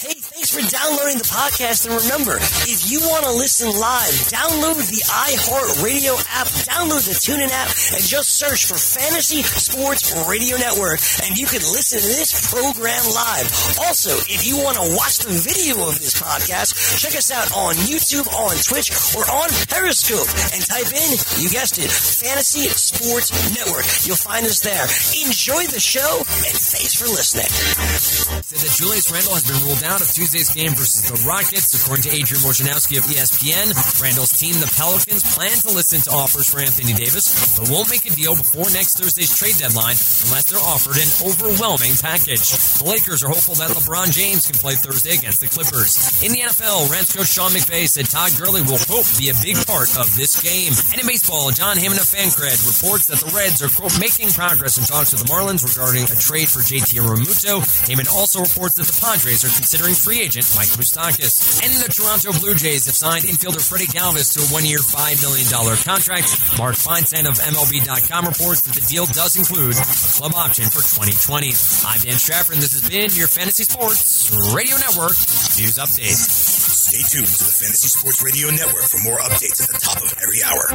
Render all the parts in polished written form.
Hey, thanks for downloading the podcast. And remember, if you want to listen live, download the iHeartRadio app, download the TuneIn app, and just search for Fantasy Sports Radio Network, and you can listen to this program live. Also, if you want to watch the video of this podcast, check us out on YouTube, on Twitch, or on Periscope, and type in, you guessed it, Fantasy Sports Network. You'll find us there. Enjoy the show, and thanks for listening. Said that Julius Randle has been ruled out of Tuesday's game versus the Rockets. According to Adrian Wojnarowski of ESPN, Randle's team, the Pelicans, plan to listen to offers for Anthony Davis, but won't make a deal before next Thursday's trade deadline unless they're offered an overwhelming package. The Lakers are hopeful that LeBron James can play Thursday against the Clippers. In the NFL, Rams coach Sean McVay said Todd Gurley will, quote, be a big part of this game. And in baseball, John Hammond of FanCred reports that the Reds are, quote, making progress in talks with the Marlins regarding a trade for JT Realmuto. Hammond also reports that the Padres are considering free agent Mike Moustakas. And the Toronto Blue Jays have signed infielder Freddie Galvis to a one-year, $5 million contract. Mark Feinstein of MLB.com reports that the deal does include a club option for 2020. I'm Dan Strafford, and this has been your Fantasy Sports Radio Network News Update. Stay tuned to the Fantasy Sports Radio Network for more updates at the top of every hour.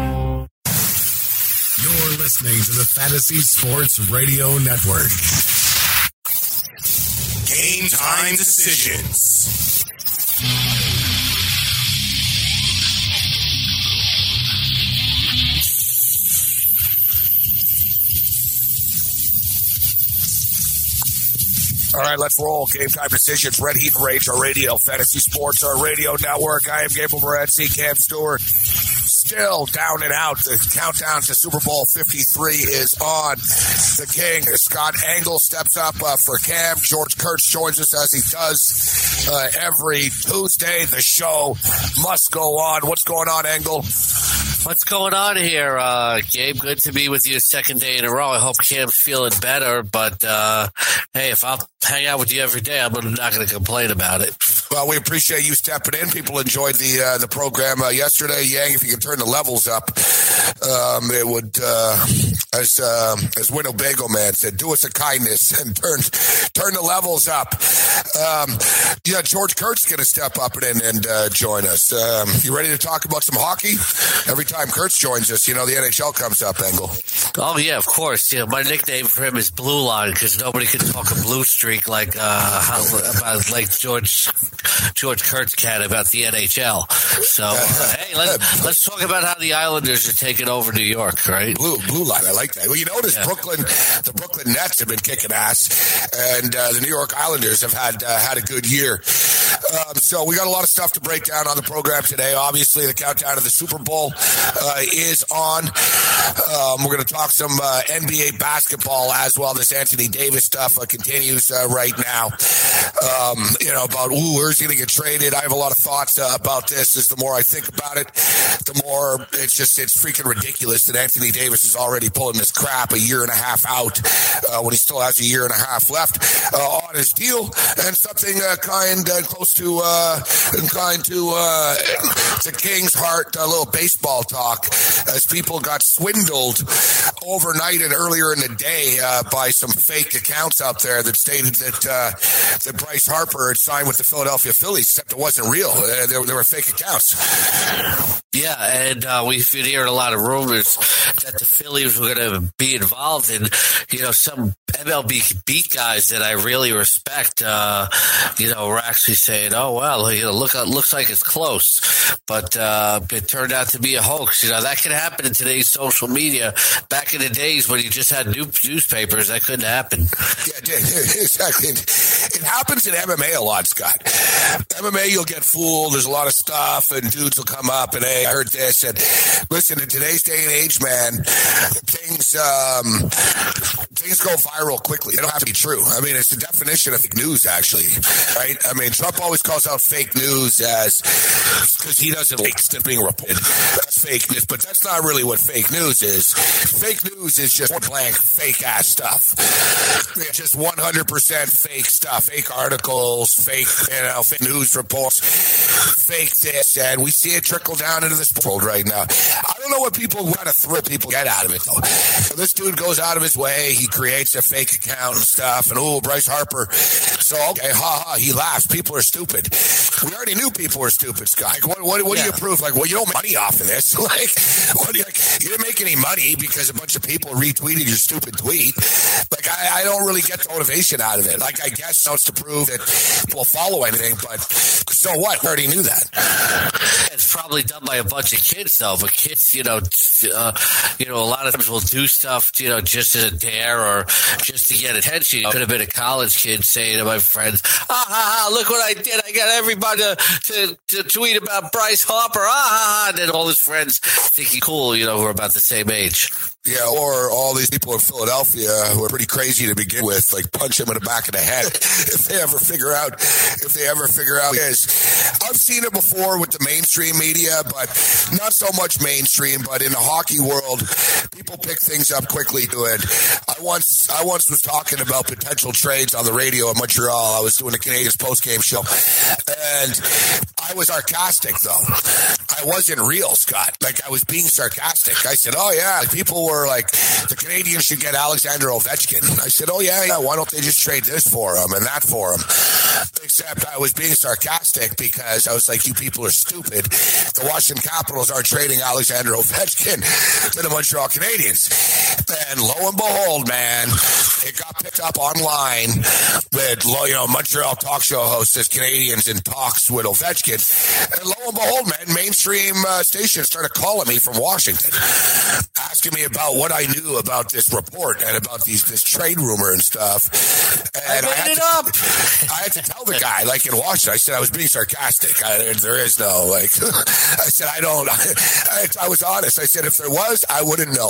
You're listening to the Fantasy Sports Radio Network. Game time decisions. All right, let's roll. Game time decisions. Red Heat and Rage, our radio. Fantasy Sports, our radio network. I am Gabriel Morency, Cam Stewart. Still down and out. The countdown to Super Bowl 53 is on. The King, Scott Engel, steps up for Cam. George Kurtz joins us as he does every Tuesday. The show must go on. What's going on, Engel? What's going on here, Gabe? Good to be with you a second day in a row. I hope Cam's feeling better, but hey, if I'll hang out with you every day, I'm not going to complain about it. Well, we appreciate you stepping in. People enjoyed the program yesterday. Yang, if you can turn the levels up, it would, as Winnebago Man said, do us a kindness and turn the levels up. Yeah, George Kurtz going to step up and join us. You ready to talk about some hockey? Every time Kurtz joins us, the NHL comes up, Engel. Oh, yeah, of course. My nickname for him is Blue Line because nobody can talk a blue streak like George Kurtz can about the NHL. So, hey, let's talk about how the Islanders are taking over New York, right? Blue Line, I like that. Well, you notice the Brooklyn Nets have been kicking ass, and the New York Islanders have had a good year. So we got a lot of stuff to break down on the program today. Obviously, the countdown to the Super Bowl is on. We're going to talk some NBA basketball as well. This Anthony Davis stuff continues right now. About where's he going to get traded. I have a lot of thoughts about this. As the more I think about it, the more it's freaking ridiculous that Anthony Davis is already pulling this crap a year and a half out when he still has a year and a half left on his deal, and something close to the King's heart, a little baseball talk, as people got swindled overnight and earlier in the day by some fake accounts out there that stated that Bryce Harper had signed with the Philadelphia Phillies, except it wasn't real. They were fake accounts. Yeah, and we've been hearing a lot of rumors that the Phillies were going to be involved in, some MLB beat guys that I really respect, were actually saying, oh, well, looks like it's close. But it turned out to be a hoax. That could happen in today's social media. Back in the days when you just had newspapers, that couldn't happen. Yeah, exactly. It happens in MMA a lot, Scott. MMA, you'll get fooled. There's a lot of stuff, and dudes will come up and, hey, I heard this. And listen, in today's day and age, man, things go viral quickly. They don't have to be true. I mean, it's the definition of fake news, actually, right? I mean, Trump always calls out fake news as because he doesn't like being reported. That's fake news, but that's not really what fake news is. Fake news is just blank fake ass stuff. It's just 100% fake stuff, fake articles, fake news reports, fake this, and we see it trickle down into this world right now. I don't know what people get out of it though. So this dude goes out of his way, he creates a fake account and stuff, and Bryce Harper So, okay, he laughs. People are stupid. We already knew people were stupid, Scott. Like, what do you prove? Like, well, you don't make money off of this. Like, you didn't make any money because a bunch of people retweeted your stupid tweet. Like, I don't really get the motivation out of it. Like, I guess it's to prove that we'll follow anything, but so what? I already knew that. It's probably done by a bunch of kids, though. But kids, a lot of times will do stuff, just as a dare or just to get attention. Could have been a college kid saying to my friends, look what I did. I got everybody to tweet about Bryce Harper. And then all his friends thinking cool, who are about the same age. Yeah, or all these people in Philadelphia who are pretty crazy to begin with, like punch him in the back of the head if they ever figure out his. I've seen it before with the mainstream media, but not so much mainstream, but in the hockey world, people pick things up quickly to it. I once was talking about potential trades on the radio in Montreal. I was doing the Canadiens post-game show, and I was sarcastic, though. I wasn't real, Scott. Like, I was being sarcastic. I said, oh, yeah, people were like, the Canadiens should get Alexander Ovechkin. I said, oh, yeah, why don't they just trade this for him and that for him? Except I was being sarcastic because I was like, you people are stupid. The Washington Capitals aren't trading Alexander Ovechkin to the Montreal Canadiens. And lo and behold, man, it got picked up online with, Montreal talk show host says Canadiens in talks with Ovechkin. And lo and behold, man, mainstream stations started calling me from Washington, asking me about what I knew about this report and about this trade rumor and stuff. And I had to tell the guy, like in Washington, I said I was being sarcastic. There is no, like, I said, I was honest. I said, if there was, I wouldn't know.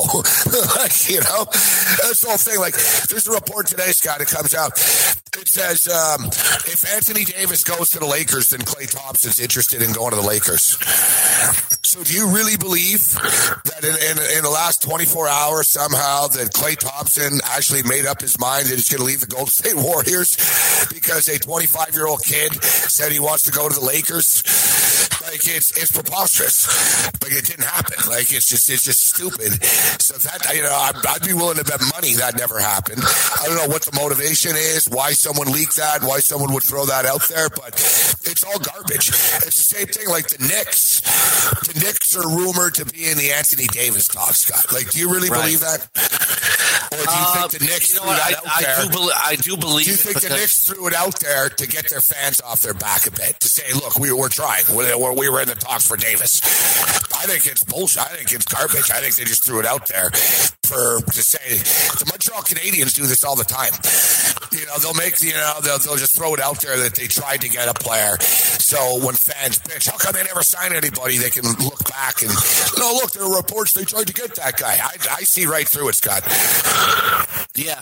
That's the whole thing. Like, there's a report today, Scott, it comes out. It says, if Anthony Davis goes to the Lakers, then Klay Thompson's interested in going to the Lakers. So do you really believe that in the last 24 hours somehow that Klay Thompson actually made up his mind that he's going to leave the Golden State Warriors because a 25-year-old kid said he wants to go to the Lakers? Like, it's preposterous. Like, it didn't happen. Like, it's just stupid. So that, I'd be willing to bet money that never happened. I don't know what the motivation is, why someone leaked that, why someone would throw that out there, but it's all garbage. It's the same thing like the Knicks. The Knicks are rumored to be in the Anthony Davis talk, Scott. Like, do you really believe that? Or do you think the Knicks threw that out there? I do believe. Do you think the Knicks threw it out there to get their fans off their back a bit? To say, look, we're trying. We were in the talks for Davis. I think it's bullshit. I think it's garbage. I think they just threw it out there to say the Montreal Canadiens do this all the time. They'll make they'll just throw it out there that they tried to get a player. So when fans bitch, how come they never sign anybody? They can look back and look, there are reports they tried to get that guy. I see right through it, Scott. Yeah.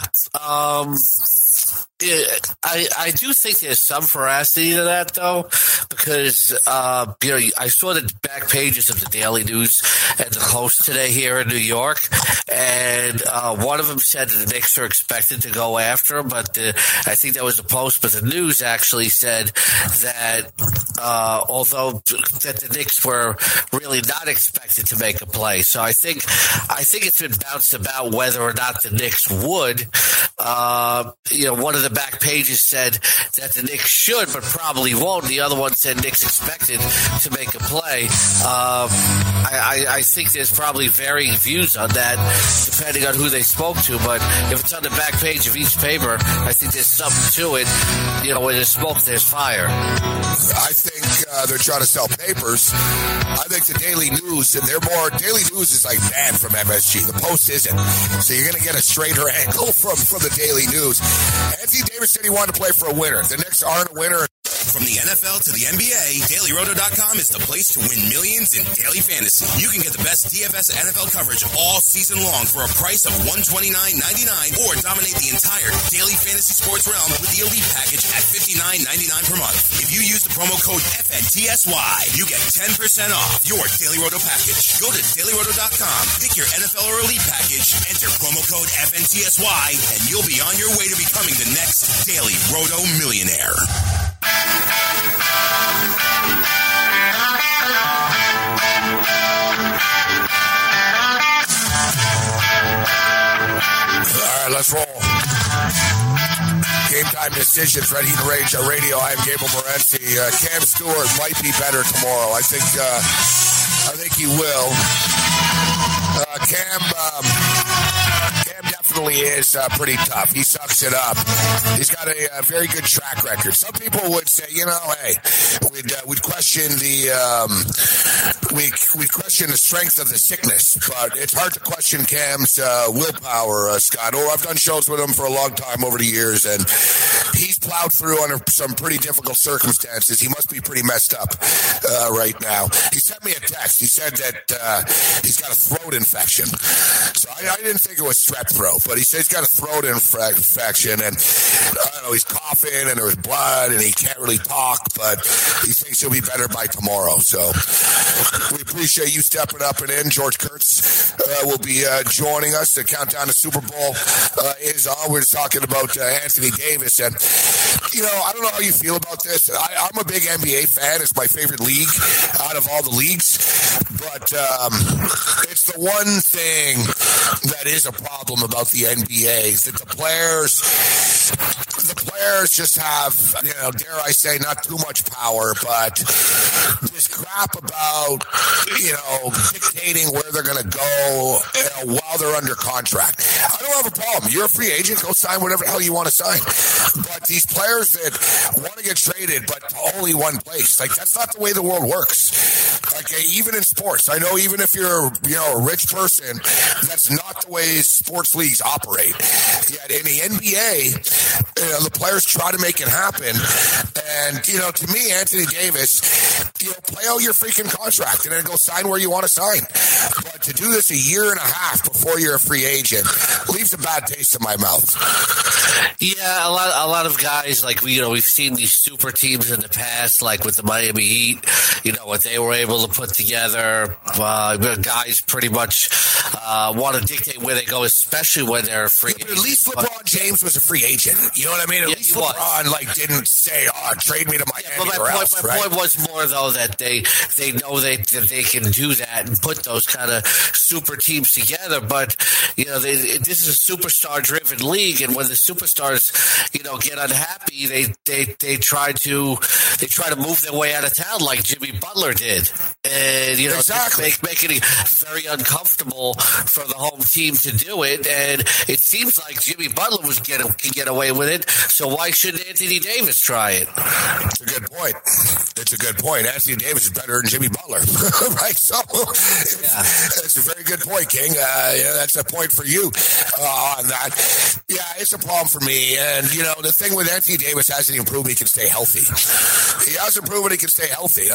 I do think there's some veracity to that, though, because, I saw the back pages of the Daily News and the Post today here in New York, and one of them said that the Knicks are expected to go after him, but I think that was the Post, but the News actually said that although that the Knicks were really not expected to make a play. So I think it's been bounced about whether or not the Knicks would. One of the back pages said that the Knicks should, but probably won't. The other one said Knicks expected to make a play. I think there's probably varying views on that, depending on who they spoke to. But if it's on the back page of each paper, I think there's something to it. When there's smoke, there's fire. I think they're trying to sell papers. I think the Daily News, and Daily News is like banned from MSG. The Post isn't. So you're going to get a straighter angle from the Daily News. Anthony Davis said he wanted to play for a winner. The Knicks aren't a winner. From the NFL to the NBA, DailyRoto.com is the place to win millions in daily fantasy. You can get the best DFS NFL coverage all season long for a price of $129.99 or dominate the entire daily fantasy sports realm with the Elite Package at $59.99 per month. If you use the promo code FNTSY, you get 10% off your Daily Roto package. Go to DailyRoto.com, pick your NFL or Elite Package, enter promo code FNTSY, and you'll be on your way to becoming the next Daily Roto millionaire. All right, let's roll. Game time Time Decisions, Red Heat Rage Radio. I am Gabriel Morency. Cam Stewart might be better tomorrow. I think he will. Cam definitely is pretty tough. He sucks it up. He's got a very good track record. Some people would say, hey, we'd question we'd question the strength of the sickness, but it's hard to question Cam's willpower, Scott. I've done shows with him for a long time over the years, and he's plowed through under some pretty difficult circumstances. He must be pretty messed up right now. He sent me a text. He said that he's got a throat infection. So I didn't think it was strep throat, but he said he's got a throat infection, and I don't know, he's coughing and there was blood and he can't really talk, but he thinks he'll be better by tomorrow. So we appreciate you stepping up and in. George Kurtz will be joining us. The countdown to Super Bowl is on. We're just talking about Anthony Davis, and I don't know how you feel about this. I'm a big NBA fan. It's my favorite league out of all the leagues, but it's the one thing that is a problem about the NBA is that the players just have, dare I say, not too much power, but this crap about, dictating where they're going to go while they're under contract. I don't have a problem. You're a free agent. Go sign whatever the hell you want to sign. But these players that want to get traded, but only one place, that's not the way the world works. Even in sports, I know even if you're, a rich person, that's not the way sports leagues operate. Yet in the NBA, the players try to make it happen. And, to me, Anthony Davis, play out your freaking contract and then go sign where you want to sign. But to do this a year and a half before you're a free agent leaves a bad taste in my mouth. Yeah, a lot of guys, we've seen these super teams in the past, like with the Miami Heat, what they were able to put together. Guys pretty much want to dictate where they go, especially when they're free. Yeah, but at least LeBron James was a free agent. You know what I mean? At least LeBron didn't say, trade me to Miami or else. My point was more, though, that they know that they can do that and put those kind of super teams together. But, this is a superstar-driven league, and when the superstars, get unhappy, they try to move their way out of town like Jimmy Butler did. And, exactly. Making it very uncomfortable for the home team to do it. And it seems like Jimmy Butler can get away with it. So why shouldn't Anthony Davis try it? It's a good point. Anthony Davis is better than Jimmy Butler, right? So it's a very good point, King. That's a point for you on that. Yeah, it's a problem for me. And, the thing with Anthony Davis hasn't even proven he can stay healthy. He hasn't proven he can stay healthy.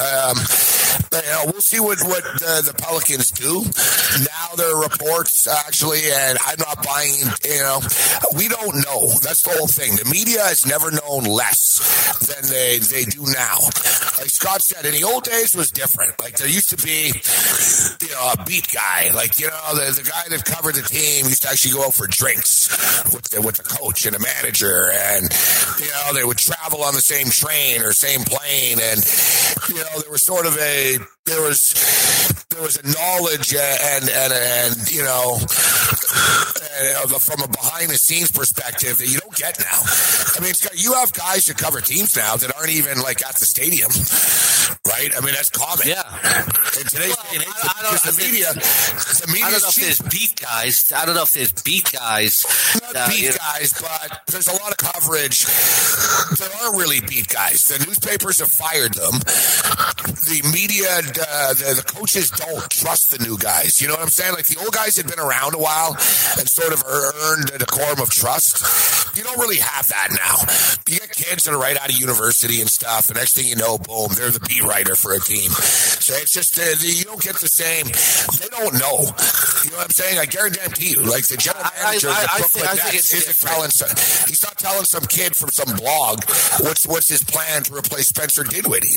We'll see what the Pelicans do. Now there are reports, actually, and I'm not buying, we don't know. That's the whole thing. The media has never known less than they do now. Like Scott said, in the old days was different. There used to be, a beat guy. The guy that covered the team used to actually go out for drinks with the coach and the manager, and, they would travel on the same train or same plane, and, there was sort of there was a knowledge and from a behind the scenes perspective that you don't get now. I mean, Scott, you have guys that cover teams now that aren't even at the stadium, right? I mean, that's common. Yeah. In today's day and age, because the media. I don't know if there's beat guys. I don't know if there's beat guys. Not beat guys, but there's a lot of coverage. There aren't really beat guys. The newspapers have fired them. The media, the coaches don't trust the new guys. You know what I'm saying? The old guys had been around a while and sort of earned a decorum of trust. You don't really have that now. You get kids that are right out of university and stuff, and next thing you know, boom, they're the beat writer for a team. So it's just, you don't get the same. They don't know. You know what I'm saying? I guarantee you, the general manager of the Brooklyn Nets isn't telling he's not telling some kid from some blog what's his plan to replace Spencer Dinwiddie. It's not happening.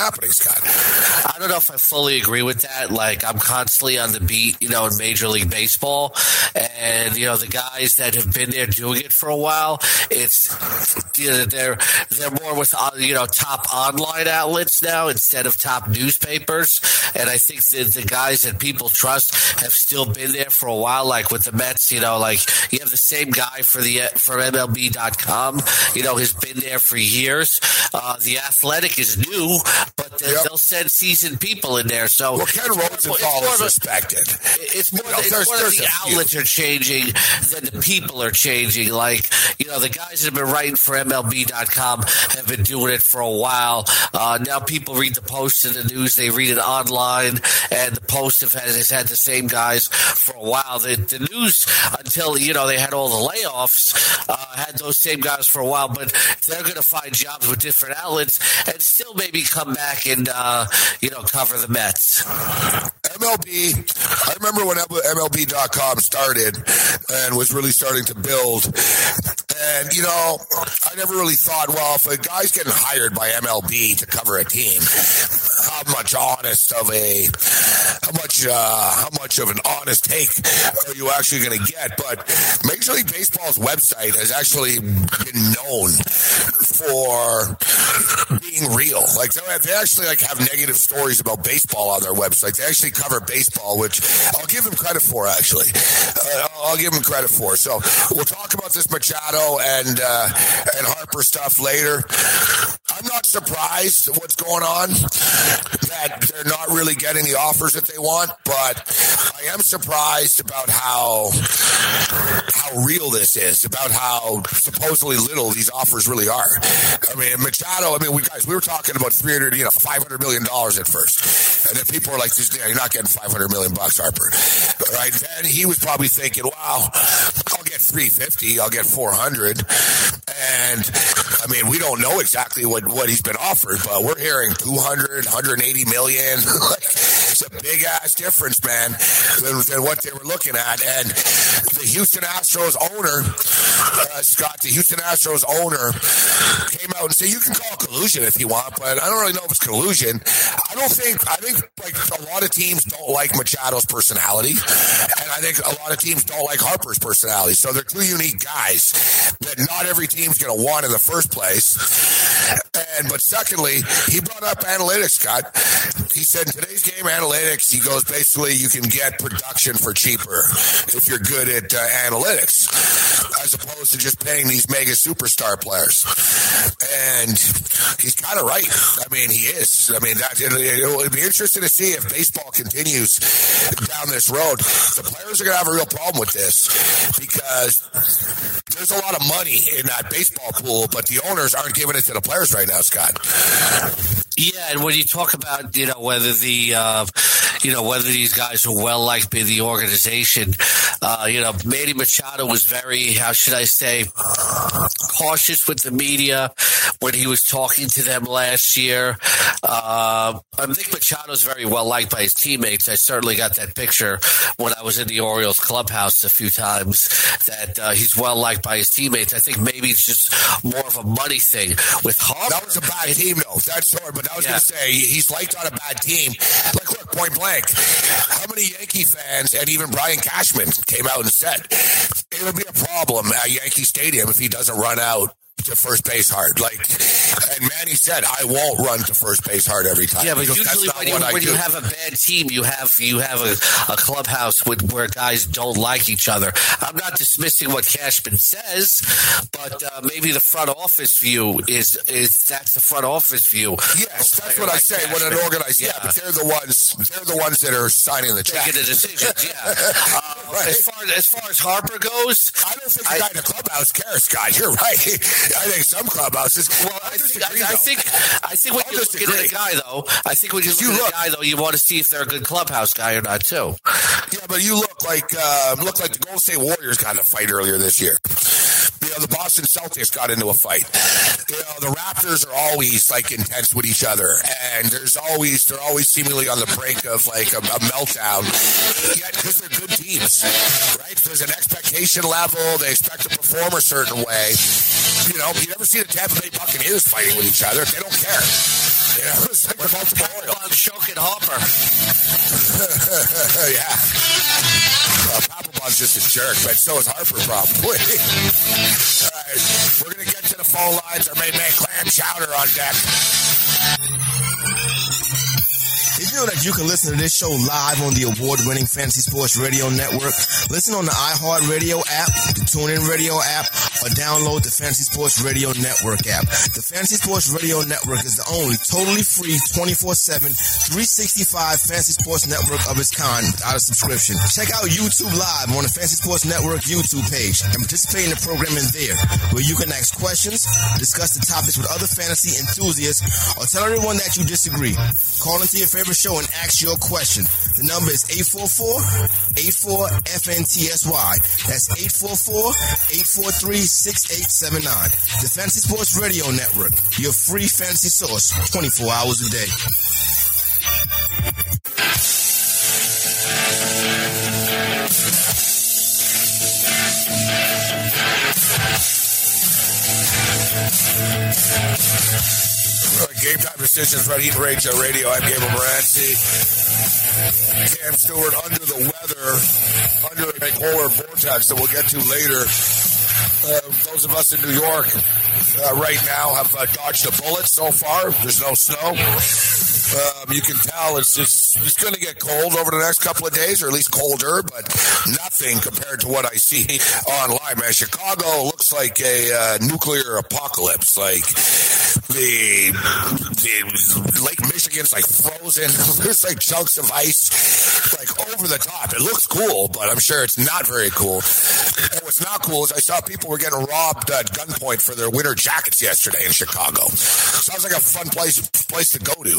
happening, Scott. I don't know if I fully agree with that. Like, I'm constantly on the beat, in Major League Baseball. And, the guys that have been there doing it for a while, it's, they're more with, top online outlets now instead of top newspapers. And I think that the guys that people trust have still been there for a while. Like with the Mets, like you have the same guy for MLB.com, has been there for years. The Athletic is new, but they'll send seasoned people in there. So Ken Rosenthal is respected. It's more that the outlets are changing than the people are changing. Like, the guys that have been writing for MLB.com have been doing it for a while. Now people read the Post in the news. They read it online, and the Post has had the same guys for a while. The news, until, they had all the layoffs, had those same guys for a while, but they're going to find jobs with different outlets and still maybe come back and, cover the Mets. MLB, I remember when MLB.com started and was really starting to build. And, I never really thought, well, if a guy's getting hired by MLB to cover a team, how much of an honest take are you actually going to get? But Major League Baseball's website has actually been known for being real. Like they actually have negative stories about baseball on their website. They actually cover baseball, which I'll give them credit for. Actually, I'll give them credit for. So we'll talk about this Machado and Harper stuff later. I'm not surprised at what's going on, that they're not really getting the offers that they want, but I am surprised about how real this is, about how supposedly little these offers really are. I mean, Machado, we were talking about $500 million at first. And then people were like, you're not getting $500 million, Harper. Right? Then he was probably thinking, wow, I'll get $350, I'll get $400. And we don't know exactly what he's been offered, but we're hearing $200, $180 million. It's a big ass difference, man, than what they were looking at. And the Houston Astros owner, Scott, came out and said, you can call it collusion if you want, but I don't really know if it's collusion. I think a lot of teams don't like Machado's personality, and I think a lot of teams don't like Harper's personality. So they're two unique guys that not every team's going to want in the first place. But secondly, he brought up analytics, Scott. He said in today's game, analytics, he goes, basically you can get production for cheaper if you're good at analytics, as opposed to just paying these mega superstar players. And he's kind of right. He is. It would be interesting to see if baseball continues down this road. The players are going to have a real problem with this because there's a lot of money in that baseball pool, but the owners aren't giving it to the players right now, Scott. Yeah, and when you talk about, whether whether these guys are well liked by the organization, Manny Machado was very, how should I say, cautious with the media when he was talking to them last year. I think Machado's very well liked by his teammates. I certainly got that picture when I was in the Orioles clubhouse a few times, that he's well liked by his teammates. I think maybe it's just more of a money thing with Harper. That was a bad team, though. That's sorry, but I was going to say he's liked on a bad team. Like, look, point blank, how many Yankee fans and even Brian Cashman came out and said it would be a problem at Yankee Stadium if he doesn't run out to first base hard. And Manny said, I won't run to first base hard every time. Yeah, but usually when you have a bad team, you have a clubhouse where guys don't like each other. I'm not dismissing what Cashman says, but maybe the front office view is that's the front office view. Yes, that's what I say. When an organized, but they're the ones that are signing the check. Making the decisions, yeah. Right. As far as Harper goes, I don't think the guy in the clubhouse cares, Scott. You're right. I think some clubhouses. Well, I think when you're looking at a guy, though, you want to see if they're a good clubhouse guy or not, too. Yeah, but you look like the Golden State Warriors got in a fight earlier this year. The Boston Celtics got into a fight. The Raptors are always intense with each other, and they're always seemingly on the brink of a meltdown. Yet, because they're good teams, right? There's an expectation level. They expect to perform a certain way. You never see the Tampa Bay Buccaneers fighting with each other. They don't care. It was like multiple oil. I'm choking Harper. Yeah. Papelbon's just a jerk, but so is Harper probably. All right, we're going to get to the phone lines. Our main man, Clam Chowder, on deck. Did you know that you can listen to this show live on the award-winning Fantasy Sports Radio Network? Listen on the iHeartRadio app, the TuneIn Radio app, or download the Fantasy Sports Radio Network app. The Fantasy Sports Radio Network is the only totally free 24/7, 365 fantasy sports network of its kind without a subscription. Check out YouTube Live on the Fantasy Sports Network YouTube page and participate in the programming there, where you can ask questions, discuss the topics with other fantasy enthusiasts, or tell everyone that you disagree. Call into your favorite show and ask your question. The number is 844-84-FNTSY. That's 844-843-6879. The Fantasy Sports Radio Network, your free fantasy source, 24 hours a day. Game Time Decisions, Red Heat Rage Radio. I'm Gabriel Morency. Cam Stewart under the weather, under a polar vortex that we'll get to later. Those of us in New York right now have dodged a bullet so far. There's no snow. You can tell it's going to get cold over the next couple of days, or at least colder, but nothing compared to what I see online, man. Chicago looks like a nuclear apocalypse. Like the Lake Michigan's like frozen. There's like chunks of ice like over the top. It looks cool, but I'm sure it's not very cool. And what's not cool is I saw people were getting robbed at gunpoint for their winter jackets yesterday in Chicago. Sounds like a fun place to go to.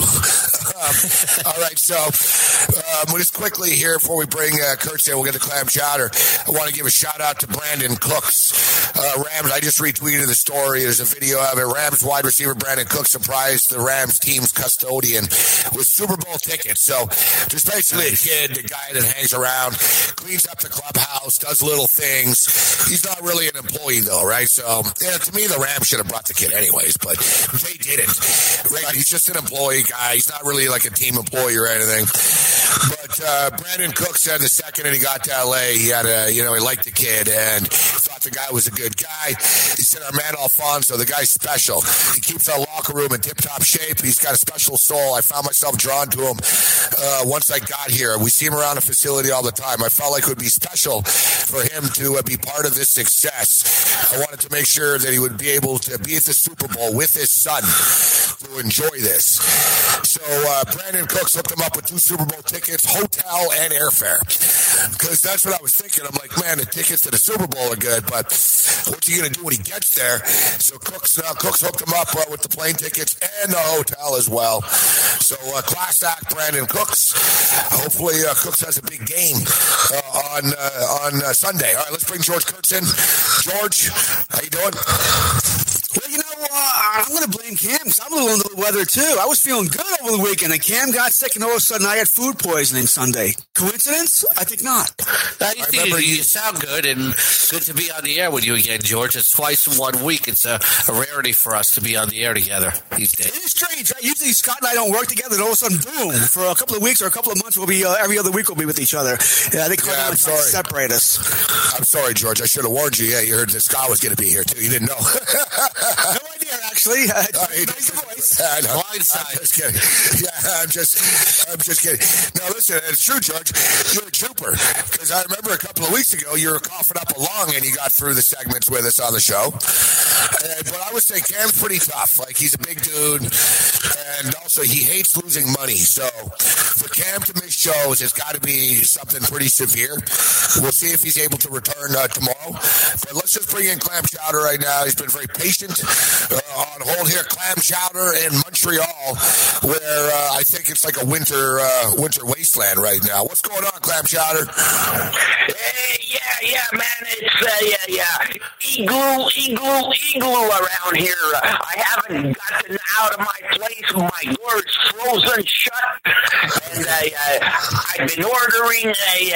All right, so we'll just quickly here before we bring Kurtz in, we'll get to Clam Chowder. I want to give a shout out to Brandon Cooks. Rams, I just retweeted the story. There's a video of it. Rams wide receiver Brandon Cooks surprised the Rams team's custodian with Super Bowl tickets. So just basically a kid, the guy that hangs around, cleans up the clubhouse, does little things. He's not really an employee though, right? So yeah, to me, the Rams should have brought the kid anyways, but they didn't. Right? He's just an employee guy. He's not really like a team employee or anything. But Brandon Cook said the second that he got to LA, he had he liked the kid and thought the guy was a good guy. He said, our man Alfonso, the guy's special. He keeps our locker room in tip-top shape. He's got a special soul. I found myself drawn to him once I got here. We see him around the facility all the time. I felt like it would be special for him to be part of this success. I wanted to make sure that he would be able to be at the Super Bowl with his son to enjoy this. So Brandon Cooks hooked him up with 2 Super Bowl tickets, hotel, and airfare. Because that's what I was thinking. I'm like, man, the tickets to the Super Bowl are good, but what's he going to do when he gets there? So Cooks hooked him up with the plane tickets and the hotel as well. So class act Brandon Cooks. Hopefully Cooks has a big game on Sunday. All right, let's bring George Kurtz in. George, how you doing? Well, I'm going to blame Cam because I'm a little under the weather, too. I was feeling good over the weekend, and Cam got sick, and all of a sudden I had food poisoning Sunday. Coincidence? I think not. You sound good, and good to be on the air with you again, George. It's twice in 1 week. It's a rarity for us to be on the air together these days. It is strange, right? Usually Scott and I don't work together, and all of a sudden, boom, for a couple of weeks or a couple of months, we'll be every other week we'll be with each other. They try to separate us. I'm sorry, George. I should have warned you. Yeah, you heard that Scott was going to be here, too. You didn't know. No idea, actually. Nice voice. I'm just kidding. Yeah, I'm just kidding. Now, listen, it's true, George. You're a trooper. Because I remember a couple of weeks ago, you were coughing up a lung and you got through the segments with us on the show. But I would say Cam's pretty tough. Like, he's a big dude. And also, he hates losing money. So, for Cam to miss shows, it's got to be something pretty severe. We'll see if he's able to return tomorrow. But let's just bring in Clam Chowder right now. He's been very patient on hold here. Clam Chowder in Montreal, where I think it's like a winter wasteland right now. What's going on, Clam Chowder? Yeah, man. It's igloo around here. I haven't gotten out of my place. My door is frozen shut, and I've been ordering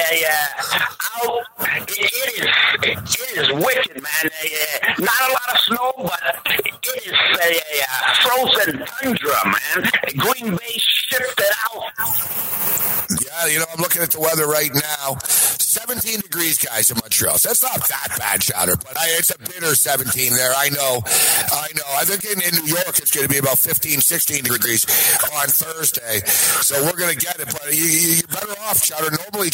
out. It is wicked, man. Not a lot of snow, but it frozen tundra, man. Green Bay shipped it out. Yeah, I'm looking at the weather right now. 17 degrees, guys, in Montreal. So that's not that bad, Chowder, but it's a bitter 17 there. I know. I think in New York it's going to be about 15, 16 degrees on Thursday. So we're going to get it, but you're better off, Chowder. Normally,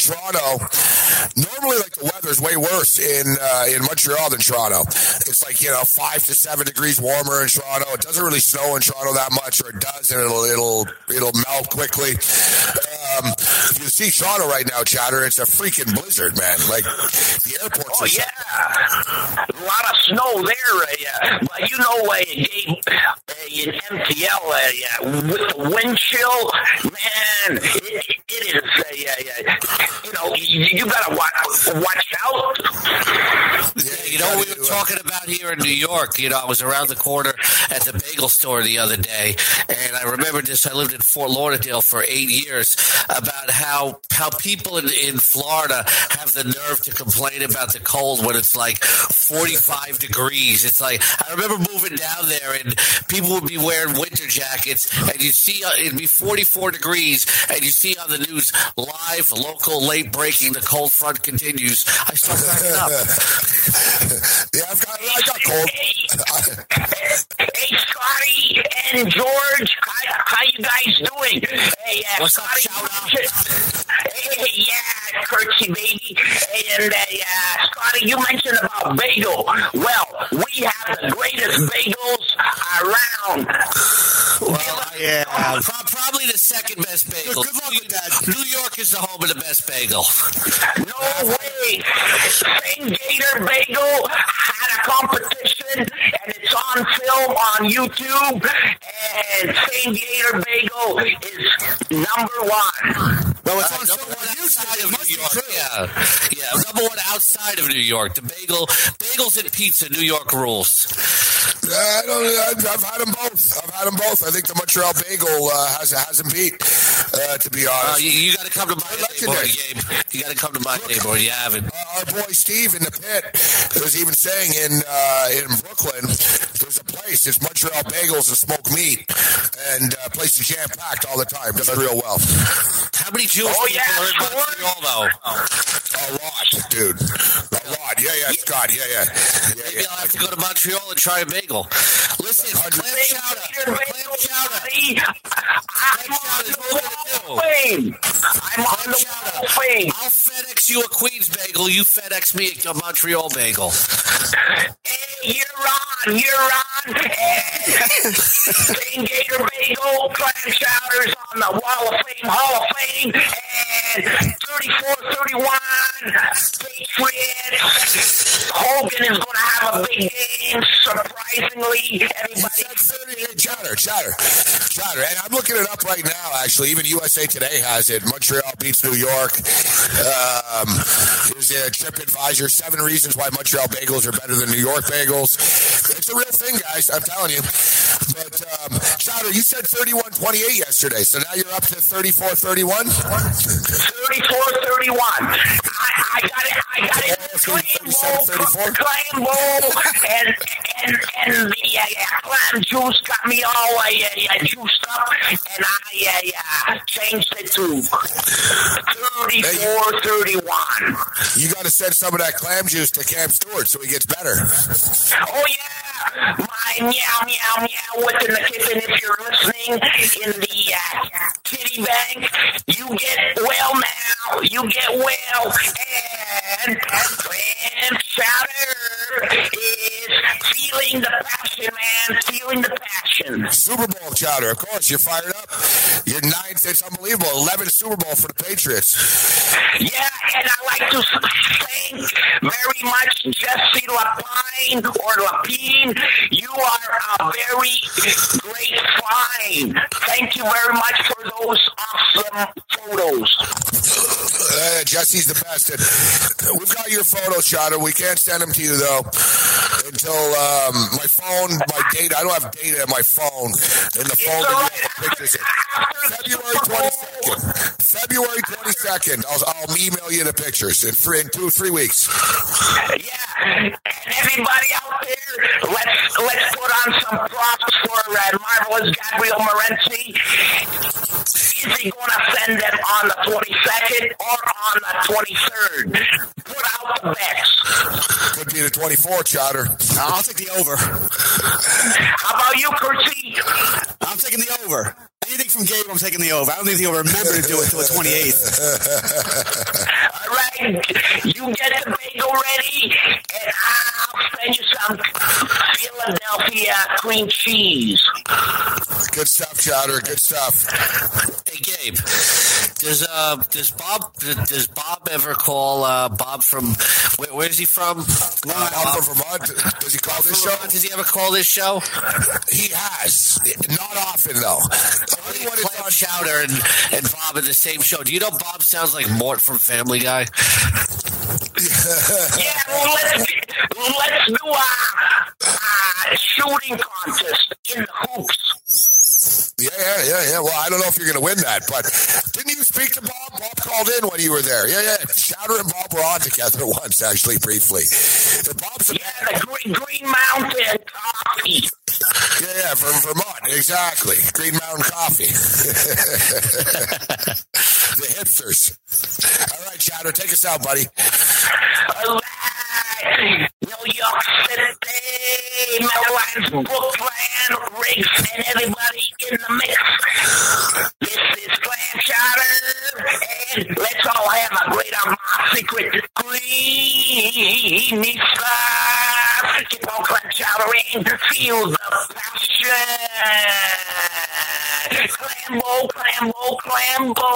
the weather's way worse in Montreal than Toronto. It's like, 5 to 7 degrees warmer in Toronto. It doesn't really snow in Toronto that much, or it does, and it'll melt quickly. If you see Toronto right now, Chowder, it's a freaking blizzard, man. Like, the airport's... Oh, yeah. A lot of snow there. But in MTL, with the wind chill, man, it is, you got to watch out. Yeah, we were talking about here in New York. I was around the corner at the bagel store the other day, and I remember this. I lived in Fort Lauderdale for 8 years, about how people in Florida have the nerve to complain about the cold when it's like 45 degrees. It's like, I remember moving down there and people would be wearing winter jackets, and you see it'd be 44 degrees, and you see on the news, live, local, late breaking, the cold front continues. I start cracking up. Yeah, I got cold. Hey, Scotty and George, how you guys doing? Hey, what's Scotty, up, shout out? Hey, curtsy baby. And Scotty, you mentioned about bagel. Well, we have the greatest bagels around. Well, probably the second best bagel. Good luck with that. New York is the home of the best bagel. No way. St. Gator Bagel had a competition, and it's on film on YouTube, and St. Gator Bagel is number one. Well, it's on number one outside of must New be York. true. Yeah, number one outside of New York. The bagels and pizza, New York rules. I've had them both. I think the Montreal Bagel has them beat, to be honest. You got to come to my neighborhood, Gabe. You got to come to my neighborhood. You haven't. Our boy Steve in the pit was even saying in Brooklyn, there's a place, it's Montreal Bagels and smoked meat, and place is jam-packed all the time. Does it real well. How many Jewish people are in Montreal, though? A lot, dude. A lot. Yeah, Scott. Yeah. Maybe I'll have to go to Montreal and try a bagel. Listen, clam chowder. I'm on the Wall of Fame. I'll FedEx you a Queens bagel. You FedEx me a Montreal bagel. Hey, you're on. And St. Gator Bagel, clam chowders on the Wall of Fame, Hall of Fame, and 34-31, Patriots. Hogan is going to have a big game, surprisingly. Everybody. Chowder. And I'm looking it up right now, actually. Even USA Today has it. Montreal beats New York. Here's a TripAdvisor, 7 reasons why Montreal bagels are better than New York bagels. It's a real thing, guys. I'm telling you. But, Chowder, you said 31-28 yesterday, so now you're up to 34-31? 34-31. I got it. 37-34? Clam bowl and the clam juice got me all juiced up, and I changed it to 34-31. You got to send some of that clam juice to Cam Stewart so he gets better. Oh, yeah. My meow within the kitchen, if you're listening in the kitty bank, you get well now. You get well. And Clam Chowder is feeling the passion, man. Feeling the passion. Super Bowl, Chowder. Of course, you're fired up. You're 9th. It's unbelievable. 11th Super Bowl for the Patriots. Yeah, and I like to thank very much Jesse Lapine or Lapine. You are a very great find. Thank you very much for those awesome photos. Jesse's the best. And we've got your photos, Chowder. We can't send them to you, though, until my data. I don't have data in my phone. And the phone that you have the pictures in. February 22nd. February 22nd. I'll email you the pictures in 3 weeks. Yeah, and everybody out there, let's put on some props for Marvelous Gabriel Morency. Is he going to send them on the 22nd or on the 23rd? Put out the bets. Could be the 24th, Chowder. I'll take the over. How about you, Curtsy? I'm taking the over. Anything from Gabe, I'm taking the over. I don't think he'll remember to do it till the 28th. All right, you get the bagel ready, and I'll send you some Philadelphia cream cheese. Good stuff, Chowder. Good stuff. Hey, Gabe, does Bob ever call Bob from where's he from? Bob from Vermont. Does he call this show? Does he ever call this show? He has. Not often, though. Clam Chowder and Bob in the same show. Do you know Bob sounds like Mort from Family Guy? Yeah, well, let's do a shooting contest in the hoops. Yeah. Well, I don't know if you're going to win that, but didn't you speak to Bob? Bob called in when you were there. Yeah. Chowder and Bob were on together once, actually, briefly. The Green Mountain Coffee. Yeah, from Vermont, exactly. Green Mountain Coffee. The hipsters. All right, Chowder, take us out, buddy. All right. New York City, Meadowlands, Brooklyn, Riggs, and everybody in the mix. This is Clam Chowder, and let's all have a great secret greeny stuff. Keep on Clam Chowdering, feel the passion. Clambo.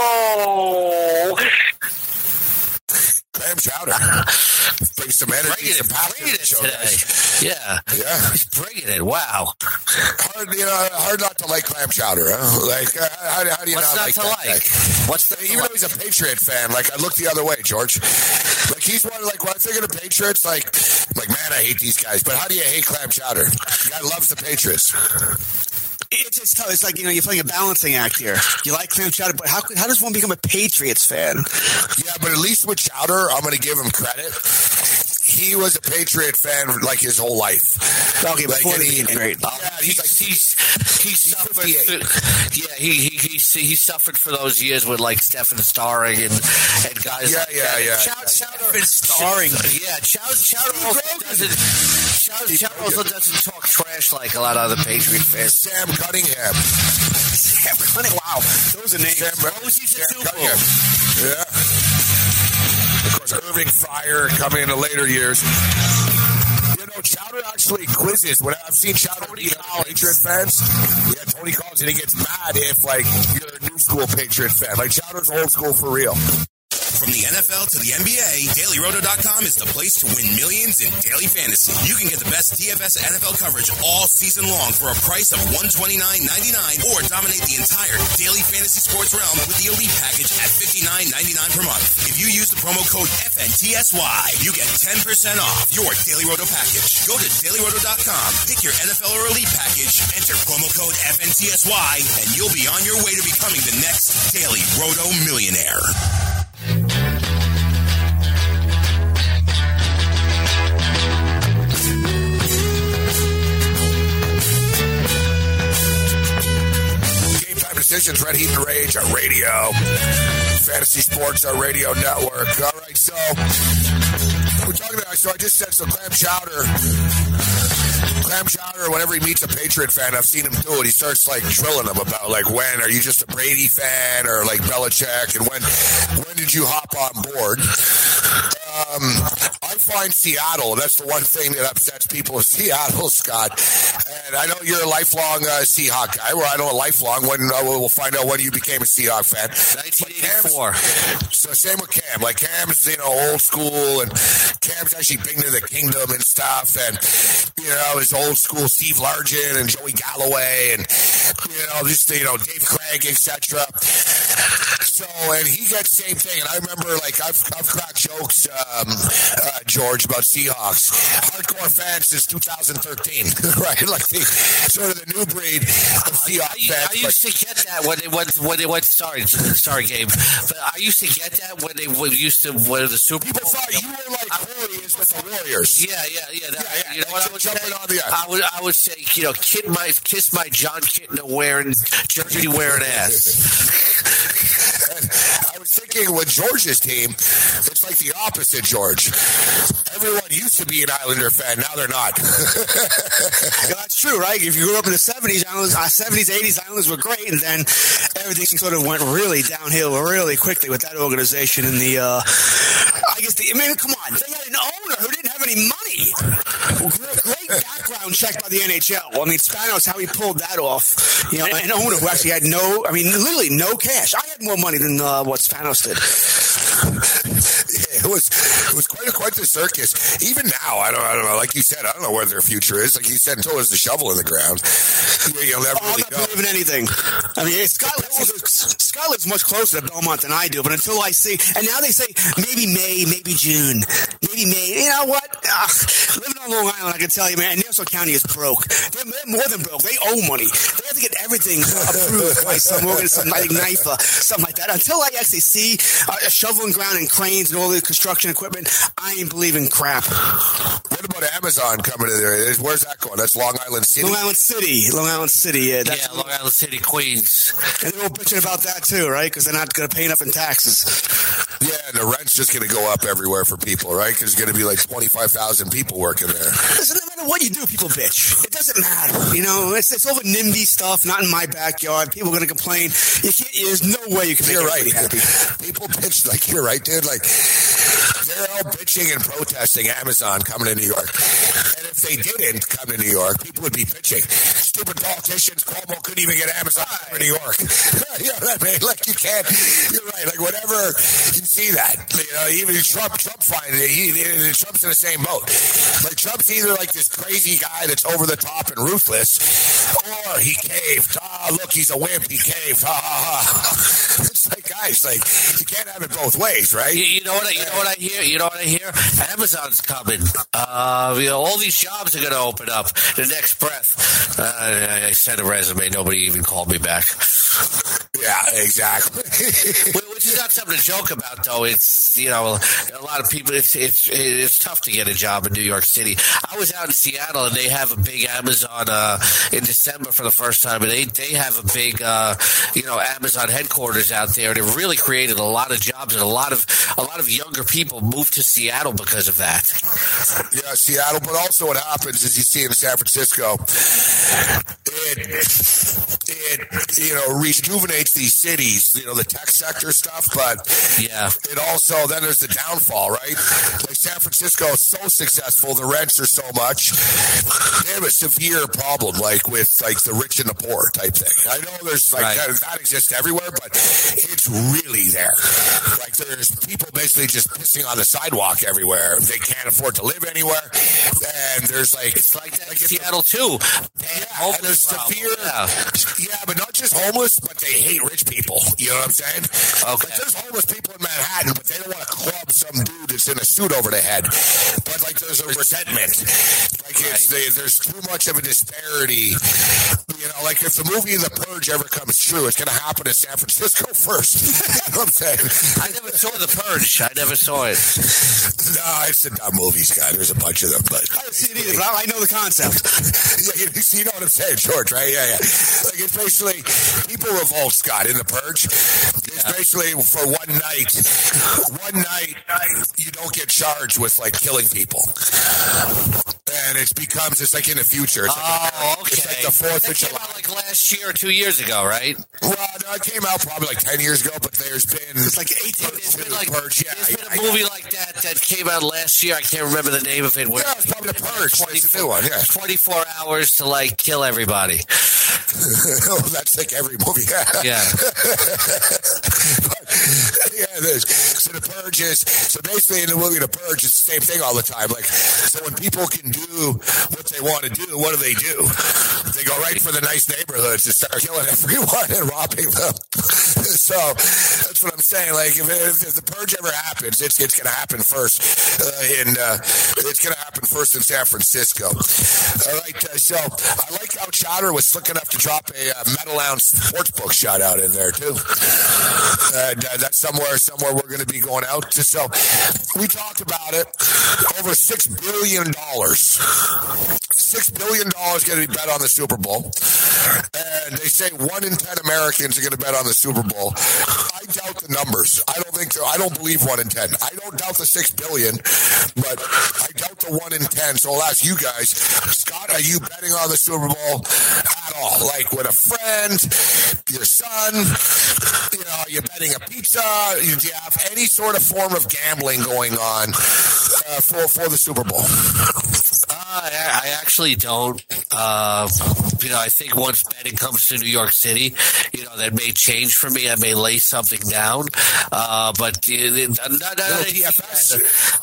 Clam Chowder. Bring some energy, some passion to the show, guys. Yeah. He's bringing it. Wow. Hard not to like Clam Chowder, huh? Like, how do you What's not to that like? Guy? Even though he's a Patriot fan, like, I look the other way, George. Like, he's one, like, when I think of the Patriots, like, man, I hate these guys. But how do you hate Clam Chowder? The guy loves the Patriots. It's tough. It's like, you're playing a balancing act here. You like Clam Chowder, but how does one become a Patriots fan? Yeah, but at least with Chowder, I'm going to give him credit. He was a Patriot fan like his whole life. Okay, like, before he great. He suffered. He suffered for those years with like Stephen Starring and guys. Yeah. Chowder starring. Yeah, Chowder also doesn't talk trash like a lot of other Patriot fans. Sam Cunningham. Wow, those are names. Sam Cunningham. Yeah. Of course, Irving Fryer coming in the later years. Chowder actually quizzes. When I've seen Chowder beat other Patriot fans, Tony Collins, and he gets mad if, like, you're a new school Patriot fan. Like, Chowder's old school for real. From the NFL to the NBA, DailyRoto.com is the place to win millions in daily fantasy. You can get the best DFS NFL coverage all season long for a price of $129.99 or dominate the entire daily fantasy sports realm with the Elite Package at $59.99 per month. If you use the promo code FNTSY, you get 10% off your Daily Roto package. Go to DailyRoto.com, pick your NFL or Elite Package, enter promo code FNTSY, and you'll be on your way to becoming the next Daily Roto millionaire. Game Time Decisions, Red Heat and Rage, our radio. Fantasy Sports, our radio network. All right, so we're talking about, so I just said, so Clam Chowder, whenever he meets a Patriot fan, I've seen him do it. He starts like drilling them about like, when are you just a Brady fan or like Belichick, and when did you hop on board? I find Seattle, and that's the one thing that upsets people in Seattle, Scott. And I know you're a lifelong Seahawk guy. Well, I know a lifelong. When we'll find out when you became a Seahawk fan. 1984. So same with Cam. Like Cam's, old school, and Cam's actually been to the Kingdom and stuff, and his old school Steve Largent and Joey Galloway, and just Dave Craig, etc. So, and he gets same thing. And I remember, like, I've cracked jokes, George, about Seahawks. Hardcore fans since 2013, right? Like sort of the new breed of Seahawks fans. I used to get that when they went. Sorry, Gabe. But I used to get that when they used to win the Super Bowl. People thought you were like Corey is with the Warriors. Yeah. You know what I would say? I would say, kiss my John Kitna wearing jersey wearing ass. And I was thinking with George's team, it's like the opposite, George. Everyone used to be an Islander fan. Now they're not. Yeah, that's true, right? If you grew up in the 70s, 80s, Islanders were great, and then everything sort of went really downhill really quickly with that organization. And come on, they had an owner who didn't have any money. Great background check by the NHL. I mean, Spanos, how he pulled that off. You know, an owner who actually had literally no cash. I had more money than what Spanos did. Yeah, it was quite the circus. Even now, I don't know. Like you said, I don't know where their future is. Like you said, until there's the shovel in the ground, you'll never really know. I'm not believing anything. I mean, Scott lives much closer to Belmont than I do, but until I see, and now they say maybe May, maybe June, maybe May. You know what? Living on Long Island, I can tell you, man, Nassau County is broke. They're more than broke. They owe money. They have to get everything approved by some organization, like NIFA, something like that. Until I actually see a shovel in ground and cranes and all the construction equipment, I ain't believing crap. What about Amazon coming to there? Where's that going? That's Long Island City? Long Island City, yeah. Long Island City, Queens. And they're all bitching about that too, right? Because they're not going to pay enough in taxes. Yeah, and the rent's just going to go up everywhere for people, right? Because there's going to be like 25,000 people working there. Listen, no matter what you do, people bitch. It doesn't matter. You know, it's all the NIMBY stuff, not in my backyard. People are going to complain. There's no way you can make everybody happy. People bitch, like, you're right, dude. Like, they're all bitching and protesting Amazon coming to New York. And if they didn't come to New York, people would be bitching. Stupid politicians, Cuomo couldn't even get Amazon to New York. You know what I mean? Like, you can't, you're right. Like, whatever, you see that. You know, even Trump finds it. Trump's in the same boat. Like, Trump's either like this crazy guy that's over the top and ruthless, or he caved. Look, he's a wimp. He caved. It's like, guys, like, you can't have it both ways, right? You know what I hear? Amazon's coming. All these jobs are going to open up the next breath. I sent a resume. Nobody even called me back. Yeah, exactly. Which is not something to joke about, though. It's, a lot of people, it's tough to get a job in New York City. I was out in Seattle, and they have a big Amazon in December for the first time, and they have a big, Amazon headquarters out there. And it really created a lot of jobs, and a lot of younger people moved to Seattle because of that. Yeah, Seattle, but also what happens is you see in San Francisco, it rejuvenates these cities, the tech sector stuff, but it also, then there's the downfall, right? Like San Francisco is so successful, the rents are so much, they have a severe problem, like with like the rich and the poor type thing. I know there's like that exists everywhere, but it's really there. Like there's people basically just pissing on the sidewalk everywhere. They can't afford to live anywhere, and there's like it's like that in Seattle too. And there's severe, but not just homeless, but they hate rich people. You know what I'm saying? Okay. Like there's homeless people in Manhattan, but they don't want to club some dude that's in a suit over the head. But like there's a resentment. Like there's too much of a disparity. Like if the movie The Purge ever comes true, it's going to happen in San Francisco first. You know what I'm saying? I never saw The Purge. I never saw it. No, it's a dumb movie, Scott. There's a bunch of them, but I don't see it either. But I know the concept. You know what I'm saying, George, right? Yeah. Like it's basically people revolt, Scott, in The Purge. It's basically for one night you don't get charged with like killing people. And it's like in the future. It's okay. It's like the 4th of July. Came out like last year or 2 years ago, right? Well, no, it came out probably like 10 years ago, but there's been... It's like 18 There's been a movie like that came out last year. I can't remember the name of it. Yeah, it's probably The Purge. It's a new one, 24 hours to like kill everybody. That's like every movie. Yeah. So the Purge so basically in the movie The Purge, it's the same thing all the time. Like, so when people can do what they want to do, what do? They go right for the nice neighborhoods and start killing everyone and robbing them. So that's what I'm saying. Like, if the Purge ever happens, it's going to happen first it's going to happen first in San Francisco. All right. So I like how Chowder was slick enough to drop a Metal Lounge Sportsbook shout out in there too. That's somewhere we're going to be going out to. So we talked about it. Over $6 billion. $6 billion going to be bet on the Super Bowl. And they say 1 in 10 Americans are going to bet on the Super Bowl. I doubt the numbers. I don't think so. I don't believe 1 in 10. I don't doubt the $6 billion, but I doubt the 1 in 10. So I'll ask you guys, Scott, are you betting on the Super Bowl at all? Like with a friend, your son, you're betting a pizza? Do you have any sort of form of gambling going on for the Super Bowl? I actually don't. I think once betting comes to New York City, that may change for me. I may lay something down. But DFS,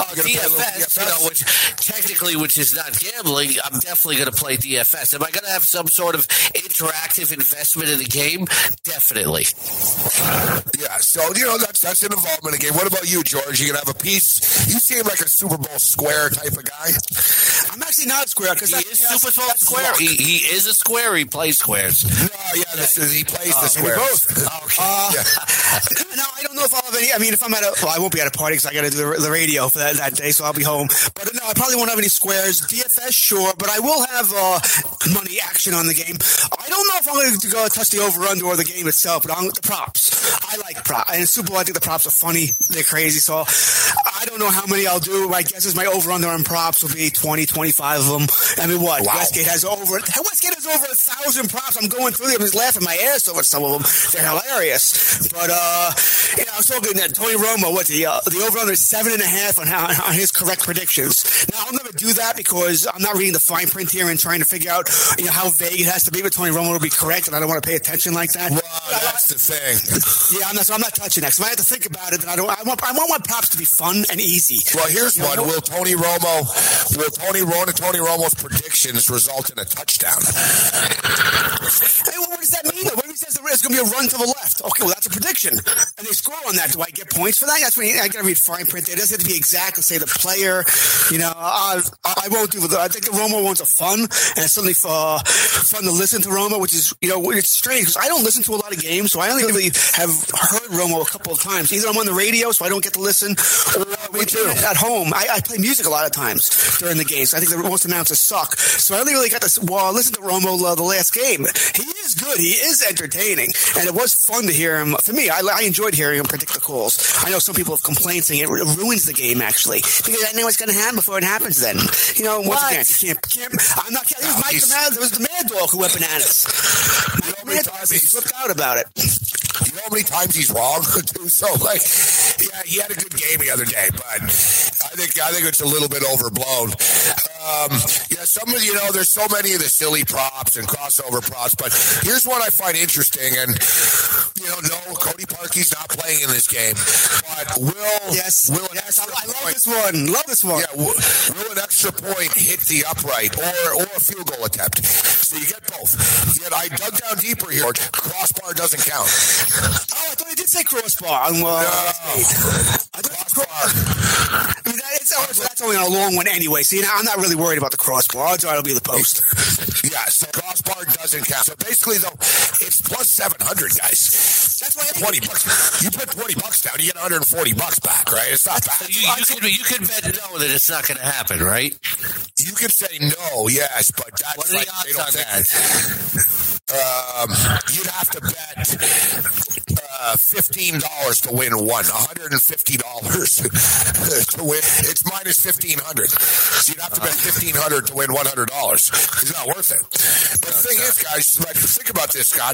which is not gambling, I'm definitely going to play DFS. Am I going to have some sort of interactive investment in the game? Definitely. Yeah, so, that's an involvement in the game. What about you, George? You going to have a piece? You seem like a Super Bowl square type of guy. I'm actually not a square because he is Super Bowl square. He is a square. He plays squares. No, he plays the squares. Both. Okay. No, I don't know if I'll have any. I mean, if I'm I won't be at a party because I got to do the radio for that day, so I'll be home. But no, I probably won't have any squares. DFS, sure, but I will have money action on the game. I don't know if I'm going to go touch the over/under or the game itself, but the props. I like props. And in Super Bowl, I think the props are funny. They're crazy, so I don't know how many I'll do. My guess is my over/under on props will be 20, 25 of them. I mean, what? Wow. Westgate has over 1,000 props. I'm going through them. I'm just laughing my ass over some of them. They're hilarious. But, I was talking to Tony Romo, the over-under is 7.5 on his correct predictions. Now, I'll never do that because I'm not reading the fine print here and trying to figure out, how vague it has to be, but Tony Romo will be correct, and I don't want to pay attention like that. Well, that's the thing. Yeah, I'm not touching that. So if I have to think about it, then I want my props to be fun and easy. Well, here's one. Will Tony Romo's predictions result in a touchdown? Hey, what does that mean? What if he says there's going to be a run to the left? Okay, well, that's a prediction. And they score on that. Do I get points for that? That's when I got to read fine print. It doesn't have to be exact. Let's say the player, I won't do I think the Romo ones are fun, and it's certainly fun to listen to Romo, which is, it's strange because I don't listen to a lot of games, so I only really have heard Romo a couple of times. Either I'm on the radio, so I don't get to listen, or at home. I play music a lot of times during the games. So I think the most announcers suck. So I only really got to listen to Romo the last game. He is good. He is entertaining, and it was fun to hear him. For me, I enjoyed hearing him predict the calls. I know some people have complained saying it ruins the game, actually, because I know what's going to happen before it happens then. Once again, you can't, I'm not kidding. It was the Mad Dog who went bananas. He flipped out about it. You know how many times he's wrong? So, he had a good game the other day, but I think it's a little bit overblown. Some of there's so many of the silly props and crossover props, but here's one I find interesting. And no, Cody Parkey's not playing in this game, but will I love this one. Yeah, will an extra point hit the upright or a field goal attempt? So you get both. Yet I dug down deeper here. Crossbar doesn't count. Oh, I thought he did say crossbar. Crossbar. I mean, that's only on a long one anyway. So I'm not really worried about the crossbar. Odds are it'll be the post. Yeah, so crossbar doesn't count. So basically, though, it's plus 700, guys. That's why $20. You put $20 down, you get $140 back, right? It's not bad. You can bet no that it's not going to happen, right? You can say no, yes, but that's what are the odds on that? You'd have to bet $15 to win one, $150 to win. It's minus $1,500. So you'd have to bet $1,500 to win $100. It's not worth it. But the thing is, guys, think about this, Scott.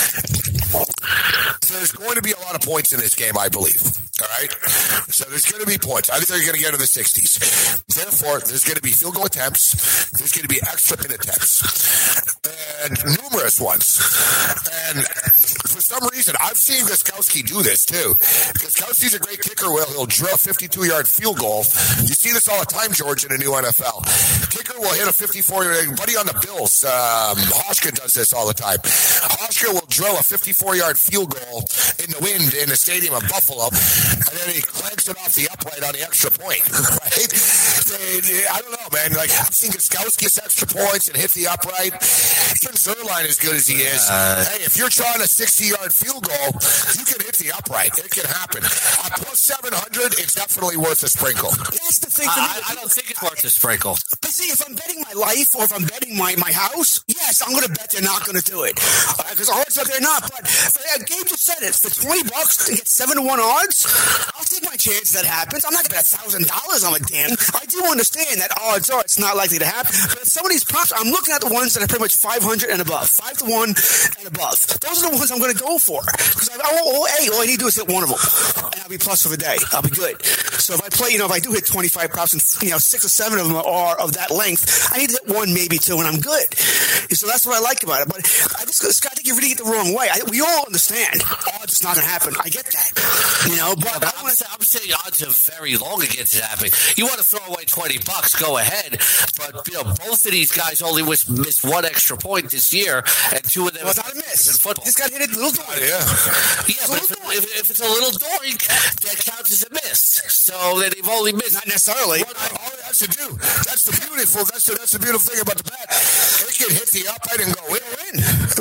There's going to be a lot of points in this game, I believe. All right? So there's going to be points. I think they're going to get to the 60s. Therefore, there's going to be field goal attempts. There's going to be extra point attempts. And numerous ones. And for some reason, I've seen Gostkowski do this too. Gostkowski's a great kicker. He'll drill a 52-yard field goal. You see this all the time, George, in the new NFL. Kicker will hit a 54-yard. Buddy on the Bills, Hoshka does this all the time. Hoshka will drill a 54-yard field goal in the wind in the stadium of Buffalo, and then he clanks it off the upright on the extra point. Right? I don't know, man. Like, I've seen Gostkowski get extra points and hit the upright. Even Zerline, as good as he is, hey, if you're trying a 60-yard field goal, you can hit the upright. It can happen. At plus 700, it's definitely worth a sprinkle. That's the thing for me. I don't think it's worth a sprinkle. But see, if I'm betting my life or if I'm betting my house, yes, I'm going to bet they're not going to do it. Because odds are they're not. But Gabe just said it. For $20 to get 7-1 odds, I'll take my chance that happens. I'm not going to bet $1,000 on a damn. I do understand that odds are it's not likely to happen. But some of these props, I'm looking at the ones that are pretty much 500 and above. 5-1 and above. Those are the ones I'm going to go for. Because all I need to do is hit one of them. And I'll be plus for the day. I'll be good. So if I play, if I do hit 25 props and 6 or 7 of them are of that length, I need to hit 1, maybe 2, and I'm good. So that's what I like about it. But I think you really get the wrong way. We all understand odds is not going to happen. I get that. But I'm saying odds are very long against it happening. You want to throw away $20, go ahead. But both of these guys only missed 1 extra point this year, and 2 of them. Well, it's not a miss. In football. This guy hit it a little doink. Yeah, but if it's a little doink, that counts as a miss. So then they've only missed. Not necessarily. All it has to do. That's the beautiful thing about the bet. It can hit the upright and go in.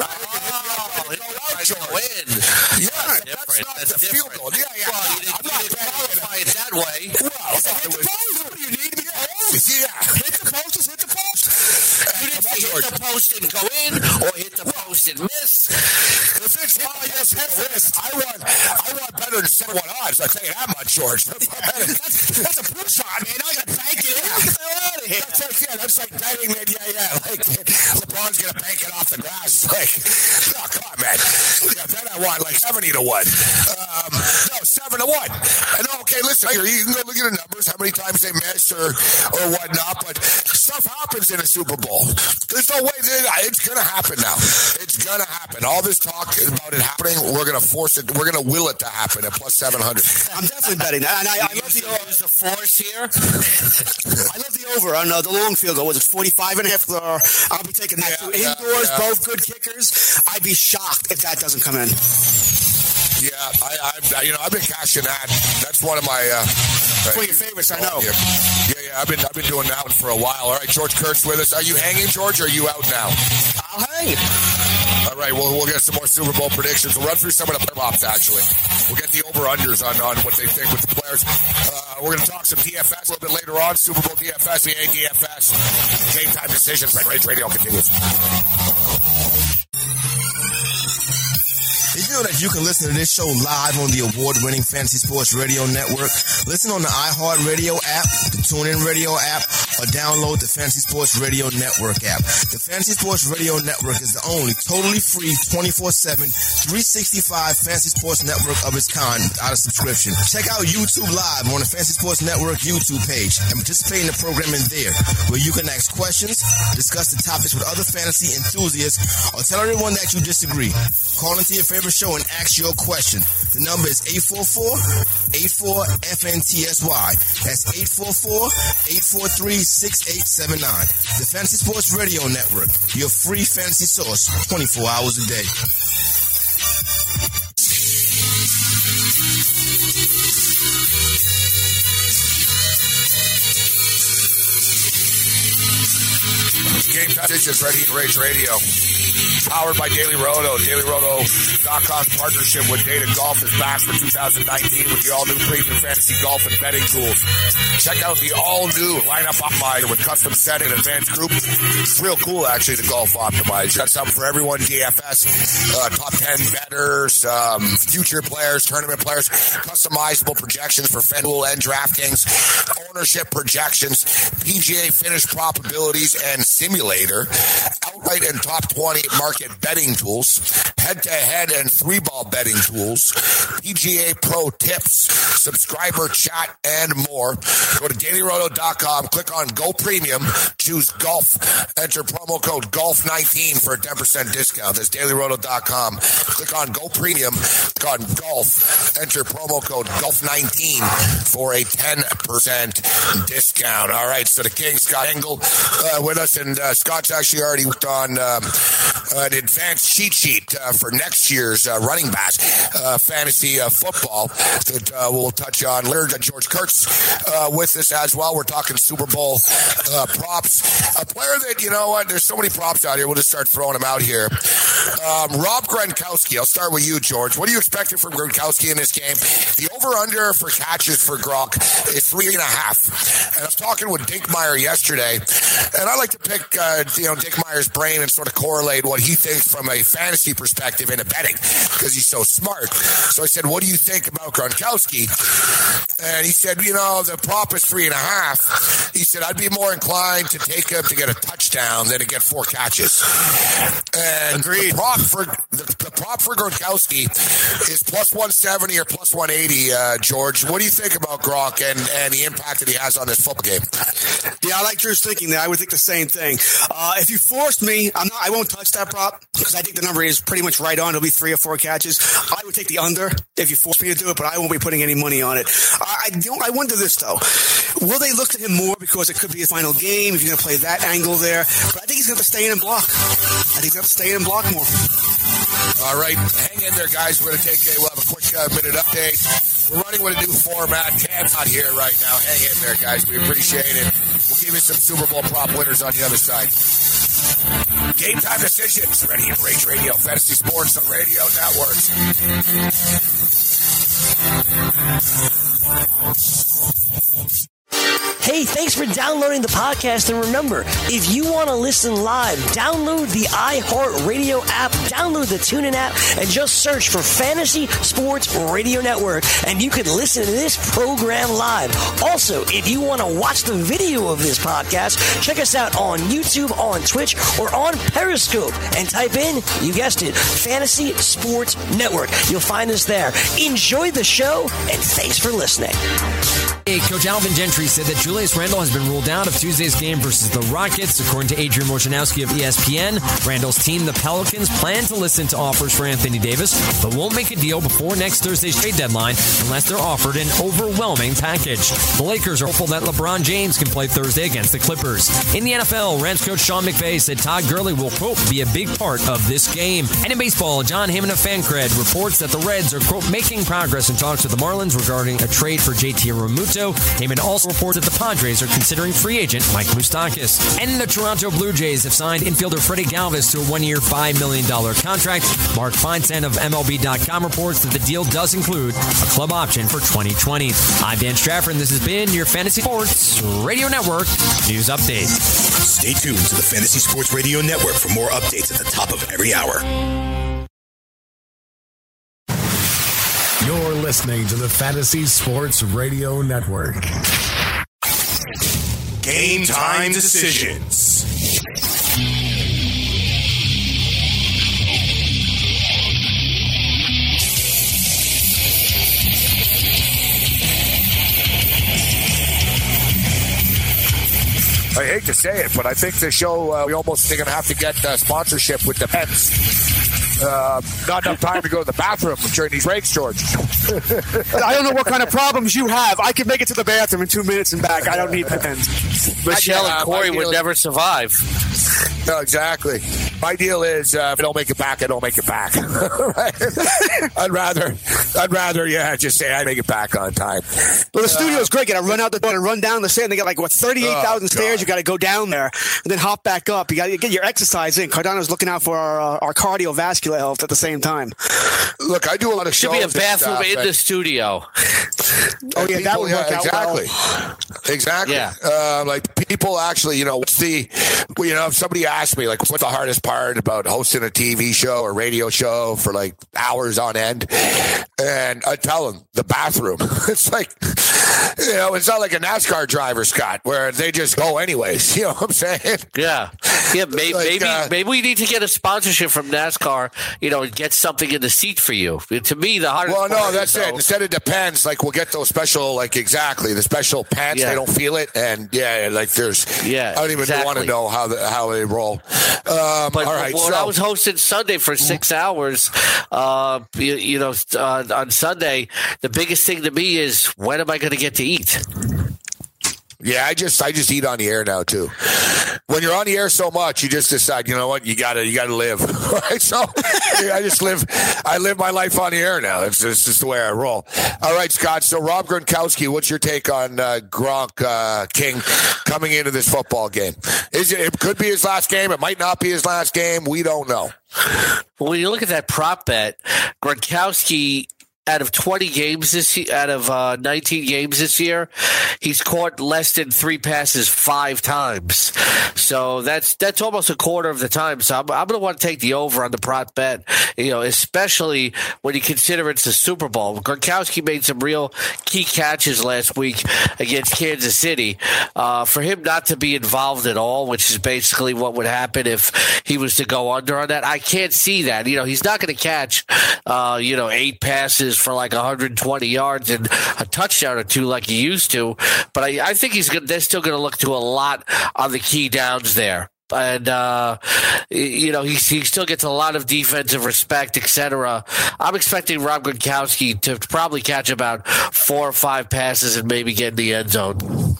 Yes, that's the field goal. Yeah. Well, you didn't qualify it that way. Well, hit the post. What do you need to be post? Yeah. Hit the post. Just hit the post. You didn't say hit the post and go in, or hit the post and miss. If it's I want better than 7-1 odds. I'll tell you that much, George. That's a push shot, man. I got to bank it in. Get the hell out of here. That's like betting that, like LeBron's going to bank it off the grass. Like, no, come on, man. Yeah, then I want like 70-1. No, 7-1. And okay, listen, you can go look at the numbers, how many times they miss or whatnot, but stuff happens in a Super Bowl. There's no way it's going to happen now. It's going to happen. All this talk about it happening, we're going to force it. We're going to will it to happen at plus 700. I'm definitely betting that. And I love the over. The force here. I love the over on the long field goal. Was it 45.5? I'll be taking that too. Indoors, both good kickers. I'd be shocked if that doesn't come in. Yeah, I've been cashing that. That's one of my one of your favorites, I know. Yeah, I've been doing that one for a while. All right, George Kurtz with us. Are you hanging, George, or are you out now? I'll hang. All right, we'll get some more Super Bowl predictions. We'll run through some of the props, actually. We'll get the over-unders on what they think with the players. We're going to talk some DFS a little bit later on. Super Bowl DFS, the DFS. Game time decisions. Rage Radio continues. Did you know that you can listen to this show live on the award-winning Fantasy Sports Radio Network? Listen on the iHeartRadio app, the TuneIn Radio app, or download the Fantasy Sports Radio Network app. The Fantasy Sports Radio Network is the only totally free 24/7, 365 Fantasy Sports network of its kind without a subscription. Check out YouTube Live on the Fantasy Sports Network YouTube page and participate in the programming there, where you can ask questions, discuss the topics with other fantasy enthusiasts, or tell everyone that you disagree. Call into your favorite show and ask your question. The number is 844-84-FNTSY. That's 844-843-6879. The Fantasy Sports Radio Network, your free fantasy source 24 hours a day. Game time decisions right here at Rage Radio. Powered by Daily Roto. DailyRoto.com's partnership with Data Golf is back for 2019 with the all-new premium fantasy golf and betting tools. Check out the all-new lineup optimizer with custom set and advanced group. It's real cool, actually, the golf optimizer. Got something for everyone, DFS, top 10 bettors, future players, tournament players, customizable projections for FanDuel and DraftKings, ownership projections, PGA finish probabilities, and simulator, outright and top 20 market betting tools, head-to-head and 3-ball betting tools, PGA Pro tips, subscriber chat, and more. Go to dailyroto.com, click on Go Premium, choose Golf, enter promo code GOLF19 for a 10% discount. That's dailyroto.com. Click on Go Premium, click on Golf, enter promo code GOLF19 for a 10% discount. All right, so the King, Scott Engel, with us, and Scott's actually already worked on an advanced cheat sheet for next year's running back fantasy football that we'll touch on later. George Kurtz with us as well. We're talking Super Bowl props. A player that, you know what, there's so many props out here. We'll just start throwing them out here. Rob Gronkowski. I'll start with you, George. What are you expecting from Gronkowski in this game? The over-under for catches for Gronk is 3.5. And I was talking with Dinkmeyer yesterday, and I like to pick Dinkmeyer's brain and sort of correlate what he thinks from a fantasy perspective into betting, because he's so smart. So I said, what do you think about Gronkowski? And he said, the prop is 3.5. He said, I'd be more inclined to take him to get a touchdown than to get 4 catches. And agreed. The prop for Gronkowski is plus 170 or plus 180, George. What do you think about Gronk and the impact that he has on this football game? Yeah, I like Drew's thinking there. I would think the same thing. If you forced me, I won't touch that prop because I think the number is pretty much right on. It'll be 3 or 4 catches. I would take the under if you forced me to do it, but I won't be putting any money on it. I wonder this, though. Will they look to him more because it could be a final game if you're going to play that angle there? But I think he's going to stay in and block. More. All right, hang in there, guys. We'll have a quick minute update. We're running with a new format. Cam's not here right now. Hang in there, guys. We appreciate it. We'll give you some Super Bowl prop winners on the other side. Game time decisions. Ready and Rage Radio, Fantasy Sports Radio Network. Hey, thanks for downloading the podcast. And remember, if you want to listen live, download the iHeartRadio app, download the TuneIn app, and just search for Fantasy Sports Radio Network, and you can listen to this program live. Also, if you want to watch the video of this podcast, check us out on YouTube, on Twitch, or on Periscope, and type in, you guessed it, Fantasy Sports Network. You'll find us there. Enjoy the show, and thanks for listening. Hey, Coach Alvin Gentry said that Julius Randle has been ruled out of Tuesday's game versus the Rockets. According to Adrian Wojnarowski of ESPN, Randle's team, the Pelicans, plan to listen to offers for Anthony Davis, but won't make a deal before next Thursday's trade deadline unless they're offered an overwhelming package. The Lakers are hopeful that LeBron James can play Thursday against the Clippers. In the NFL, Rams coach Sean McVay said Todd Gurley will, quote, be a big part of this game. And in baseball, John Heyman of FanCred reports that the Reds are, quote, making progress in talks with the Marlins regarding a trade for JT Realmuto. Heyman also reports that the Padres are considering free agent Mike Moustakas. And the Toronto Blue Jays have signed infielder Freddie Galvis to a 1-year, $5 million contract. Mark Feinstein of MLB.com reports that the deal does include a club option for 2020. I'm Dan Strafford, and this has been your Fantasy Sports Radio Network News Update. Stay tuned to the Fantasy Sports Radio Network for more updates at the top of every hour. You're listening to the Fantasy Sports Radio Network. Game time decisions. I hate to say it, but I think the show, we almost going to have to get sponsorship with the Pens. Not enough time to go to the bathroom during these breaks, George. I don't know what kind of problems you have. I can make it to the bathroom in 2 minutes and back. I don't need Pens. Michelle and Corey would never survive. No, exactly. My deal is if I don't make it back, I don't make it back. Right? I'd rather, just say I make it back on time. Well, the studio's great. You got to run out the door and run down the stairs. They got 38,000 stairs. You got to go down there and then hop back up. You got to get your exercise in. Cardano's looking out for our cardiovascular health at the same time. Look, I do a lot of shows. Should be a bathroom in the studio. Oh yeah, that would work out exactly. well. Exactly. Yeah. Like people actually, if somebody asked me what's the hardest part about hosting a TV show or radio show for hours on end, and I tell them the bathroom. It's It's not like a NASCAR driver, Scott, where they just go anyways. You know what I'm saying? Yeah. Maybe we need to get a sponsorship from NASCAR, and get something in the seat for you. To me, the hardest part that's it. Instead of depends, like we'll get those special, the special pants. They don't feel it. And I don't even want to know how they roll. All right. I was hosting Sunday for 6 hours, on Sunday, the biggest thing to me is when am I going to get to eat? Yeah, I just eat on the air now too. When you're on the air so much, you just decide, you know what, you gotta live. Right? So I live my life on the air now. It's just the way I roll. All right, Scott. So Rob Gronkowski, what's your take on Gronk King coming into this football game? It could be his last game. It might not be his last game. We don't know. Well, when you look at that prop bet, Gronkowski, out of 20 games this year, out of 19 games this year, he's caught less than 3 passes 5 times. So that's almost a quarter of the time. So I'm going to want to take the over on the prop bet, especially when you consider it's the Super Bowl. Gronkowski made some real key catches last week against Kansas City. For him not to be involved at all, which is basically what would happen if he was to go under on that, I can't see that. He's not going to catch, 8 passes for like 120 yards and a touchdown or 2 like he used to. But I think they're still going to look to a lot on the key downs there. And, he still gets a lot of defensive respect, etc. I'm expecting Rob Gronkowski to probably catch about 4 or 5 passes and maybe get in the end zone.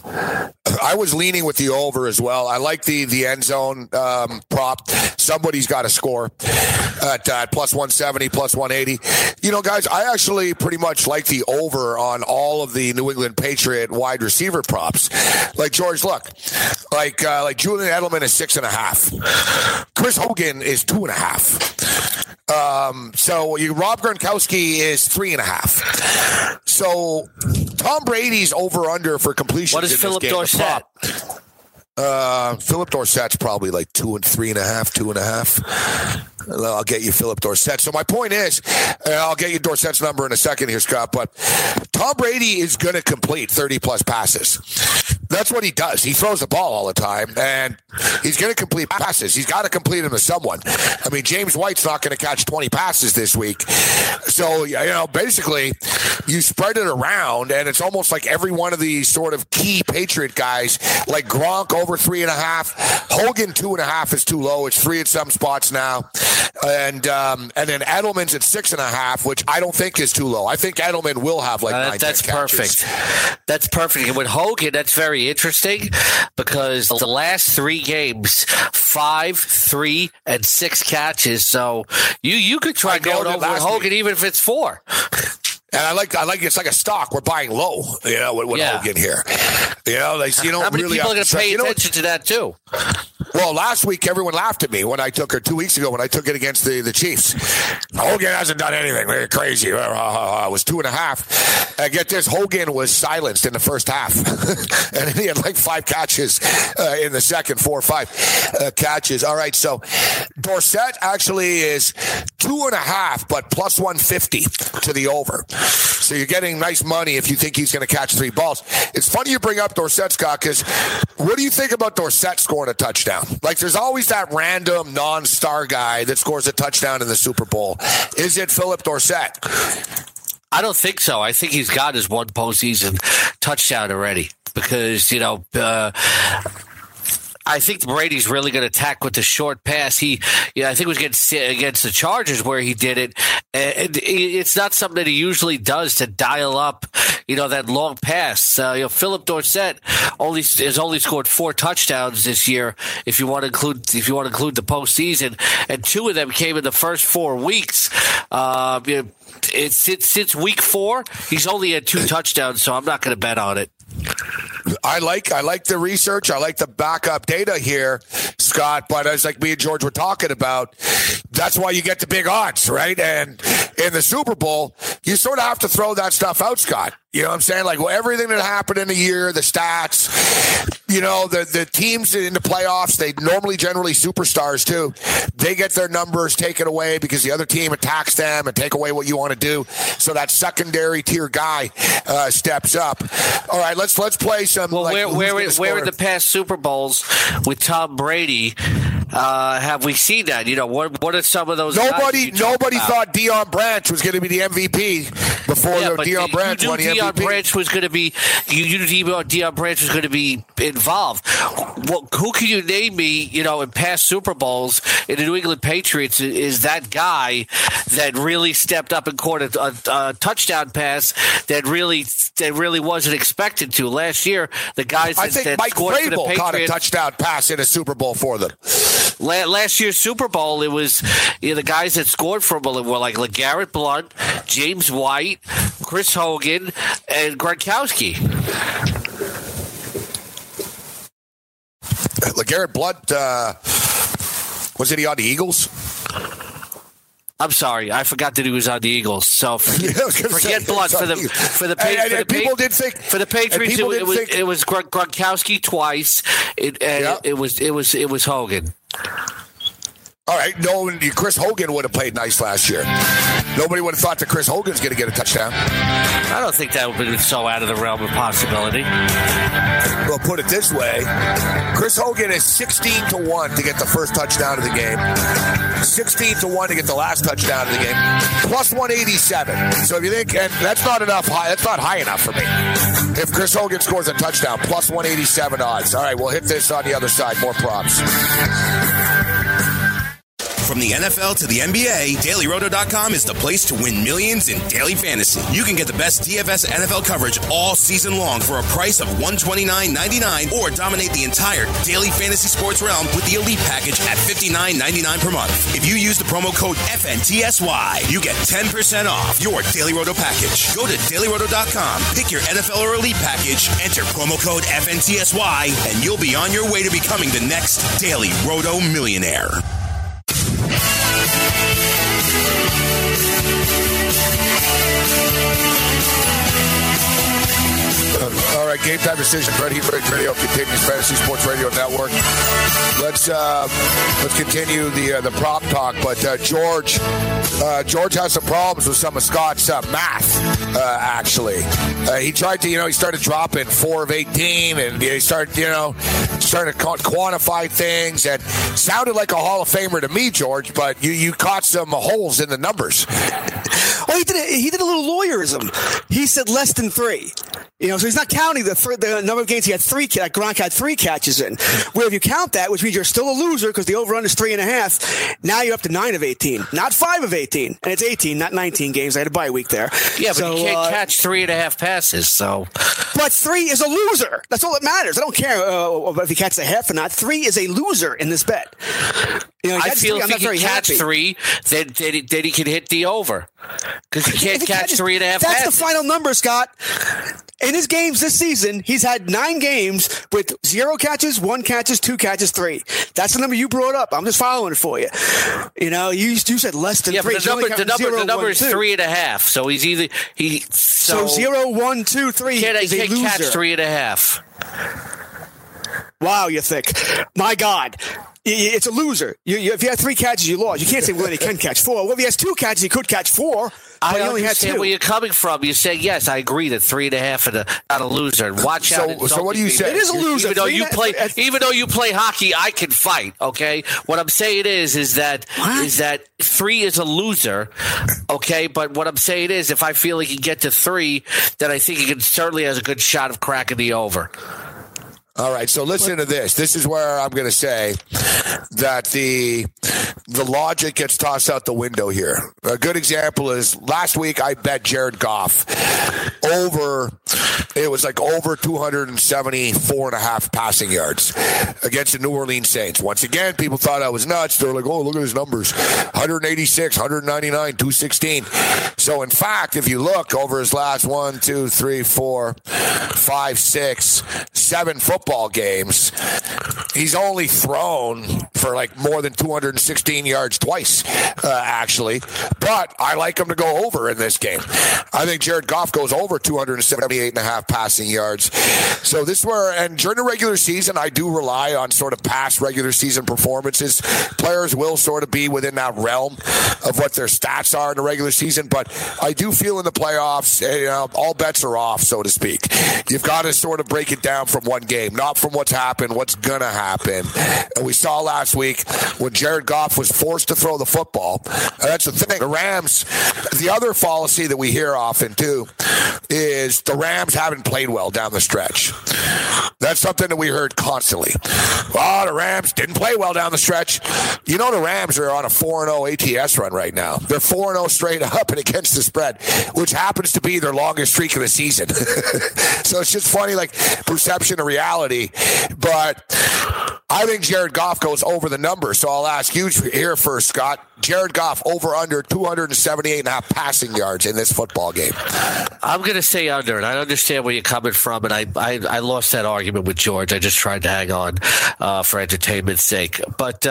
I was leaning with the over as well. I like the end zone prop. Somebody's got to score at plus 170, plus 180. Guys, I actually pretty much like the over on all of the New England Patriot wide receiver props. Like George, look, like Julian Edelman is 6.5. Chris Hogan is 2.5. So Rob Gronkowski is 3.5. So Tom Brady's over under for completion. What is Philip Dorsett? Philip Dorsett's probably like 2 and 3.5, 2.5. I'll get you Philip Dorsett. So my point is, I'll get you Dorsett's number in a second here, Scott, but Tom Brady is going to complete 30-plus passes. That's what he does. He throws the ball all the time, and he's going to complete passes. He's got to complete them to someone. I mean, James White's not going to catch 20 passes this week. So, basically, you spread it around, and it's almost like every one of these sort of key Patriot guys, like Gronk over 3.5, Hogan 2.5 is too low. It's 3 at some spots now. And then Edelman's at 6.5, which I don't think is too low. I think Edelman will have like 9 That's catches. perfect. That's perfect. And with Hogan, that's very interesting because the last 3 games, 5, 3, and 6 catches. So you could try going over with Hogan even if it's 4. And I like it's like a stock. We're buying low, with Hogan here. How many people are going to pay attention to that too? Well, last week everyone laughed at me when I took her 2 weeks ago when I took it against the Chiefs. Hogan hasn't done anything. They're crazy. It was 2.5. And get this, Hogan was silenced in the first half, and he had like 5 catches in the second, 4 or 5 catches. All right, so Dorsett actually is 2.5, but plus 150 to the over. So you're getting nice money if you think he's going to catch 3 balls. It's funny you bring up Dorsett, Scott, because what do you think about Dorsett scoring a touchdown? Like, there's always that random non-star guy that scores a touchdown in the Super Bowl. Is it Philip Dorsett? I don't think so. I think he's got his 1 postseason touchdown already because, I think Brady's really going to attack with the short pass. I think it was against the Chargers where he did it. And it's not something that he usually does to dial up, that long pass. Philip Dorsett has only scored 4 touchdowns this year. If you want to include the postseason, and 2 of them came in the first 4 weeks. Since week 4, he's only had 2 touchdowns, so I'm not going to bet on it. I like the research. I like the backup data here, Scott. But as like me and George were talking about, that's why you get the big odds, right? And in the Super Bowl, you sort of have to throw that stuff out, Scott. You know what I'm saying? Like, well, everything that happened in the year, the stats, you know, the teams in the playoffs, they normally generally superstars too. They get their numbers taken away because the other team attacks them and take away what you want to do. So that secondary tier guy steps up. All right, let's play some. Well, like, where in the past Super Bowls with Tom Brady have we seen that? You know, what are some of those? Nobody thought Deion Branch was going to be the MVP before Deion Branch won the MVP. Deion Branch was going to be. You knew Deion Branch was going to be involved. Well, who can you name me? You know, in past Super Bowls in the New England Patriots is that guy that really stepped up and caught a touchdown pass that really wasn't expected to last year. The guys I think Mike Vrabel caught a touchdown pass in a Super Bowl for them. Last year's Super Bowl, it was the guys that scored for them were like LeGarrette Blount, James White, Chris Hogan, and Gronkowski. LeGarrette Blount, wasn't he on the Eagles? I'm sorry, I forgot that he was on the Eagles. So forget Blount for the Patriots. For the Patriots, it was Gronkowski twice, it was Hogan. All right, Chris Hogan would have played nice last year. Nobody would have thought that Chris Hogan's going to get a touchdown. I don't think that would have been so out of the realm of possibility. Well, put it this way. Chris Hogan is 16-1 to get the first touchdown of the game. 16-1 to get the last touchdown of the game. Plus 187. So if you think, and that's not enough, that's not high enough for me. If Chris Hogan scores a touchdown, plus 187 odds. All right, we'll hit this on the other side. More props. From the NFL to the NBA, DailyRoto.com is the place to win millions in daily fantasy. You can get the best DFS NFL coverage all season long for a price of $129.99 or dominate the entire daily fantasy sports realm with the Elite Package at $59.99 per month. If you use the promo code FNTSY, you get 10% off your Daily Roto package. Go to DailyRoto.com, pick your NFL or Elite Package, enter promo code FNTSY, and you'll be on your way to becoming the next Daily Roto millionaire. All right, Game Time Decision. Red Heat Radio continues. Fantasy Sports Radio Network. Let's continue the prop talk. But George has some problems with some of Scott's math. Actually, he tried to he started dropping 4 of 18, and he started to quantify things, and sounded like a Hall of Famer to me, George. But you caught some holes in the numbers. Well, he did a little lawyerism. He said less than 3. So he's not counting the number of games he had Gronk had 3 catches in. Where if you count that, which means you're still a loser because the over-run is 3.5, now you're up to 9 of 18, not 5 of 18. And it's 18, not 19 games. I had a bye week there. Yeah, but you can't catch 3.5 passes, so. But 3 is a loser. That's all that matters. I don't care if he catches a half or not. 3 is a loser in this bet. I feel if he can catch 3, then he can hit the over. Because he can't catch 3.5 passes. That's the final number, Scott. In his games this season, he's had 9 games with 0 catches, 1 catches, 2 catches, 3. That's the number you brought up. I'm just following it for you. You said less than 3. The number is 3.5. So he's either so 0, 1, 2, 3 is a loser. He can't catch 3.5. Wow, you're thick. My God. It's a loser. If you have 3 catches, you lost. You can't say, he can catch 4. Well, if he has 2 catches, he could catch 4. I understand where you're coming from. You say, yes, I agree that 3.5 is not a loser. Watch out. So what do you say? It is a loser. Even though you play hockey, I can fight, okay? What I'm saying is that 3 is a loser, okay? But what I'm saying is if I feel he can get to 3, then I think he certainly has a good shot of cracking the over. All right, so listen to this. This is where I'm going to say that the logic gets tossed out the window here. A good example is last week I bet Jared Goff over 274.5 passing yards against the New Orleans Saints. Once again, people thought I was nuts. They were like, oh, look at his numbers. 186, 199, 216. So, in fact, if you look over his last 1, 2, 3, 4, 5, 6, 7 football football games, he's only thrown for like more than 216 yards twice, actually. But I like him to go over in this game. I think Jared Goff goes over 278.5 passing yards. So this is where, and during the regular season, I do rely on sort of past regular season performances. Players will sort of be within that realm of what their stats are in the regular season. But I do feel in the playoffs, all bets are off, so to speak. You've got to sort of break it down from one game, not from what's happened, what's going to happen. And we saw last week when Jared Goff was forced to throw the football. That's the thing. The Rams, the other fallacy that we hear often too is the Rams haven't played well down the stretch. That's something that we heard constantly. Oh, the Rams didn't play well down the stretch. You know, the Rams are on a 4-0 ATS run right now. They're 4-0 straight up and against the spread, which happens to be their longest streak of the season. So it's just funny, like perception of reality. But I think Jared Goff goes over the number. So I'll ask you here first, Scott. Jared Goff over under 278.5 passing yards in this football game. I'm going to say under, and I understand where you're coming from, and I lost that argument with George. I just tried to hang on for entertainment's sake. But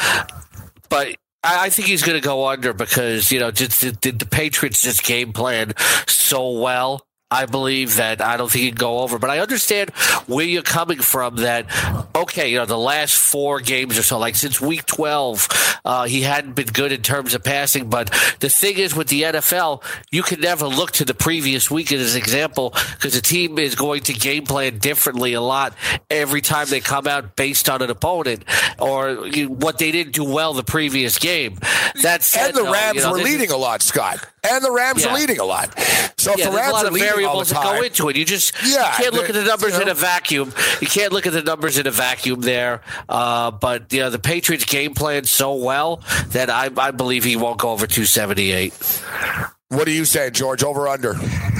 I think he's going to go under because, did the Patriots just game plan so well? I believe that I don't think he can go over, but I understand where you're coming from that, okay, the last 4 games or so, like since week 12, he hadn't been good in terms of passing, but the thing is with the NFL, you can never look to the previous week as an example because the team is going to game plan differently a lot every time they come out based on an opponent or what they didn't do well the previous game. That said, and the Rams were leading a lot, Scott. And the Rams are leading a lot. So if the Rams are leading variables that go into it. You can't look at the numbers in a vacuum. You can't look at the numbers in a vacuum there. But the Patriots game plan so well that I believe he won't go over 278. What do you say, George? Over under?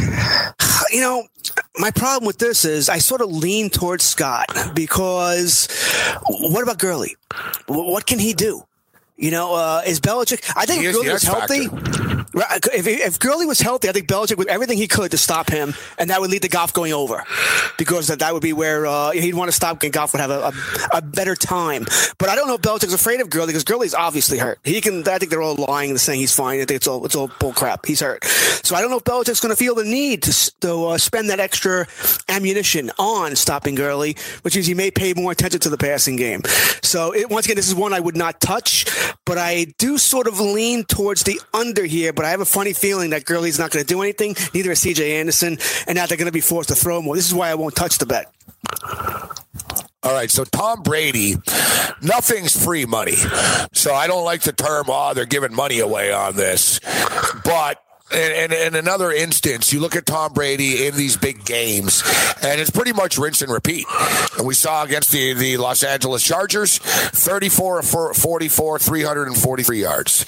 My problem with this is I sort of lean towards Scott because what about Gurley? What can he do? Is Belichick? I think if Gurley was healthy. If Gurley was healthy, I think Belichick would everything he could to stop him, and that would lead to Goff going over, because that would be where he'd want to stop, and Goff would have a better time. But I don't know if Belichick's afraid of Gurley because Gurley's obviously hurt. I think they're all lying and saying he's fine. I think it's all bull crap. He's hurt. So I don't know if Belichick's going to feel the need to spend that extra ammunition on stopping Gurley, which means he may pay more attention to the passing game. So once again, this is one I would not touch, but I do sort of lean towards the under here. But I have a funny feeling that Gurley's not going to do anything. Neither is C.J. Anderson, and now they're going to be forced to throw more. This is why I won't touch the bet. All right, so Tom Brady, nothing's free money. So I don't like the term, they're giving money away on this. But in another instance, you look at Tom Brady in these big games, and it's pretty much rinse and repeat. And we saw against the Los Angeles Chargers, 34 of 44, 343 yards.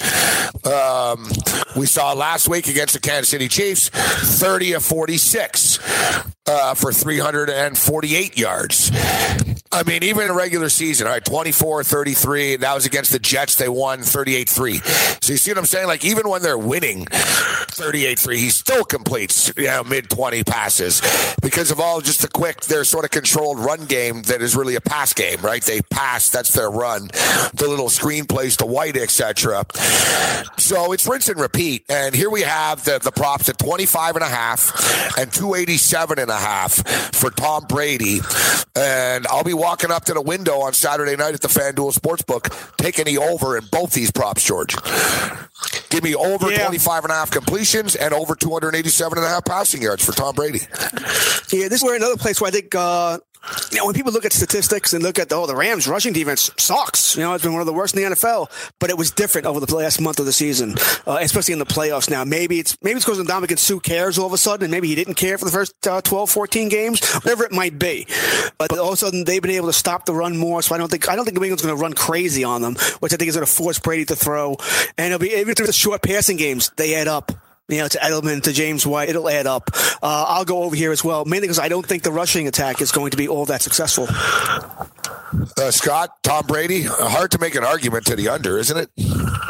We saw last week against the Kansas City Chiefs, 30 of 46 for 348 yards. I mean, even in a regular season, all right, 24-33. That was against the Jets. They won 38-3. So you see what I'm saying? Like, even when they're winning 38-3, he still completes, mid-20 passes because of all just their sort of controlled run game that is really a pass game, right? They pass, that's their run. The little screen plays to White, etc. So it's rinse and repeat. And here we have the props at 25.5 and 287.5 for Tom Brady. And I'll be walking up to the window on Saturday night at the FanDuel Sportsbook, taking the over in both these props, George. Give me over 25.5 completions and over 287.5 passing yards for Tom Brady. Yeah, this is where another place where I think when people look at statistics and look at the Rams rushing defense sucks. It's been one of the worst in the NFL, but it was different over the last month of the season, especially in the playoffs now. Maybe it's because Ndamukong Suh cares all of a sudden, and maybe he didn't care for the first 12, 14 games, whatever it might be. But all of a sudden they've been able to stop the run more, so I don't think New England's going to run crazy on them, which I think is going to force Brady to throw. And it'll be even if the short passing games, they add up. To Edelman, to James White, it'll add up. I'll go over here as well, mainly because I don't think the rushing attack is going to be all that successful. Scott, Tom Brady, hard to make an argument to the under, isn't it?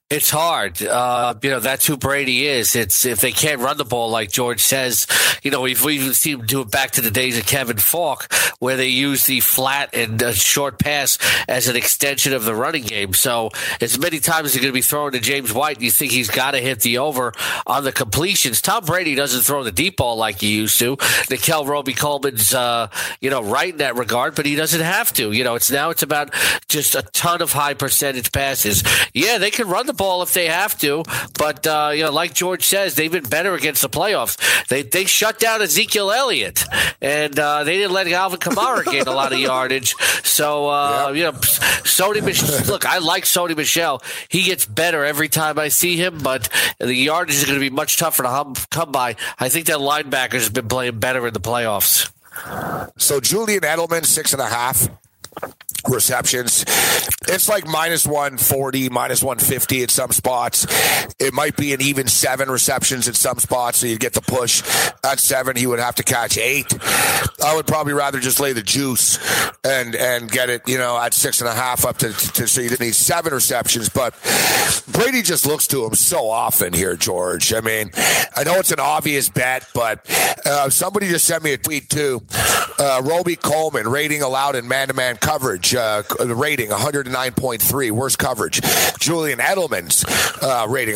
It's hard. That's who Brady is. It's if they can't run the ball like George says, we've even seen him do it back to the days of Kevin Falk, where they use the flat and short pass as an extension of the running game. So as many times as you're going to be throwing to James White, you think he's got to hit the over on the completions. Tom Brady doesn't throw the deep ball like he used to. Nickel Roby-Coleman's, right in that regard, but he doesn't have to. It's about just a ton of high percentage passes. Yeah, they can run the ball if they have to, but like George says, they've been better against the playoffs. They shut down Ezekiel Elliott, and they didn't let Alvin Kamara gain a lot of yardage. So Sony Michel. Look, I like Sony Michel. He gets better every time I see him, but the yardage is going to be much tougher to come by. I think that linebacker has been playing better in the playoffs. So Julian Edelman, 6.5 receptions. It's like minus 140, minus 150 at some spots. It might be an even 7 receptions at some spots, so you get the push. At 7, he would have to catch 8. I would probably rather just lay the juice and get it, at 6.5 up to so you didn't need 7 receptions. But Brady just looks to him so often here, George. I mean, I know it's an obvious bet, but somebody just sent me a tweet too. Roby-Coleman rating allowed in man-to-man coverage. Rating 109.3, worst coverage. Julian Edelman's rating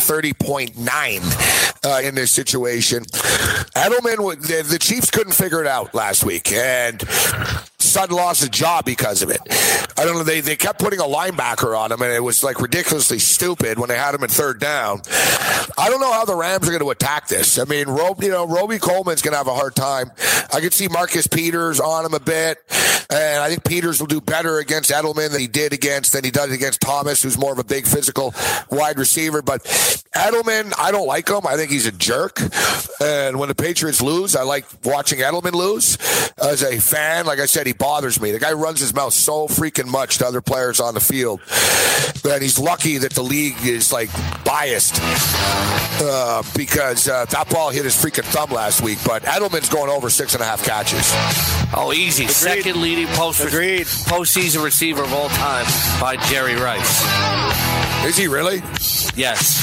130.9 in this situation. Edelman, the Chiefs couldn't figure it out last week, and Sutton lost his job because of it. I don't know. They kept putting a linebacker on him, and it was like ridiculously stupid when they had him in 3rd down. I don't know how the Rams are going to attack this. I mean, Roby-Coleman's going to have a hard time. I could see Marcus Peters on him a bit, and I think Peters will do better against Edelman than he does against Thomas, who's more of a big physical wide receiver. But Edelman, I don't like him. I think he's a jerk. And when the Patriots lose, I like watching Edelman lose. As a fan, like I said, he bothers me. The guy runs his mouth so freaking much to other players on the field. And he's lucky that the league is biased because that ball hit his freaking thumb last week. But Edelman's going over 6.5 catches. Oh, easy. Agreed. Second leading postseason receiver of all time by Jerry Rice. Is he really? Yes.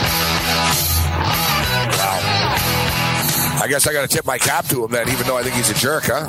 Wow. I guess I got to tip my cap to him then, even though I think he's a jerk, huh?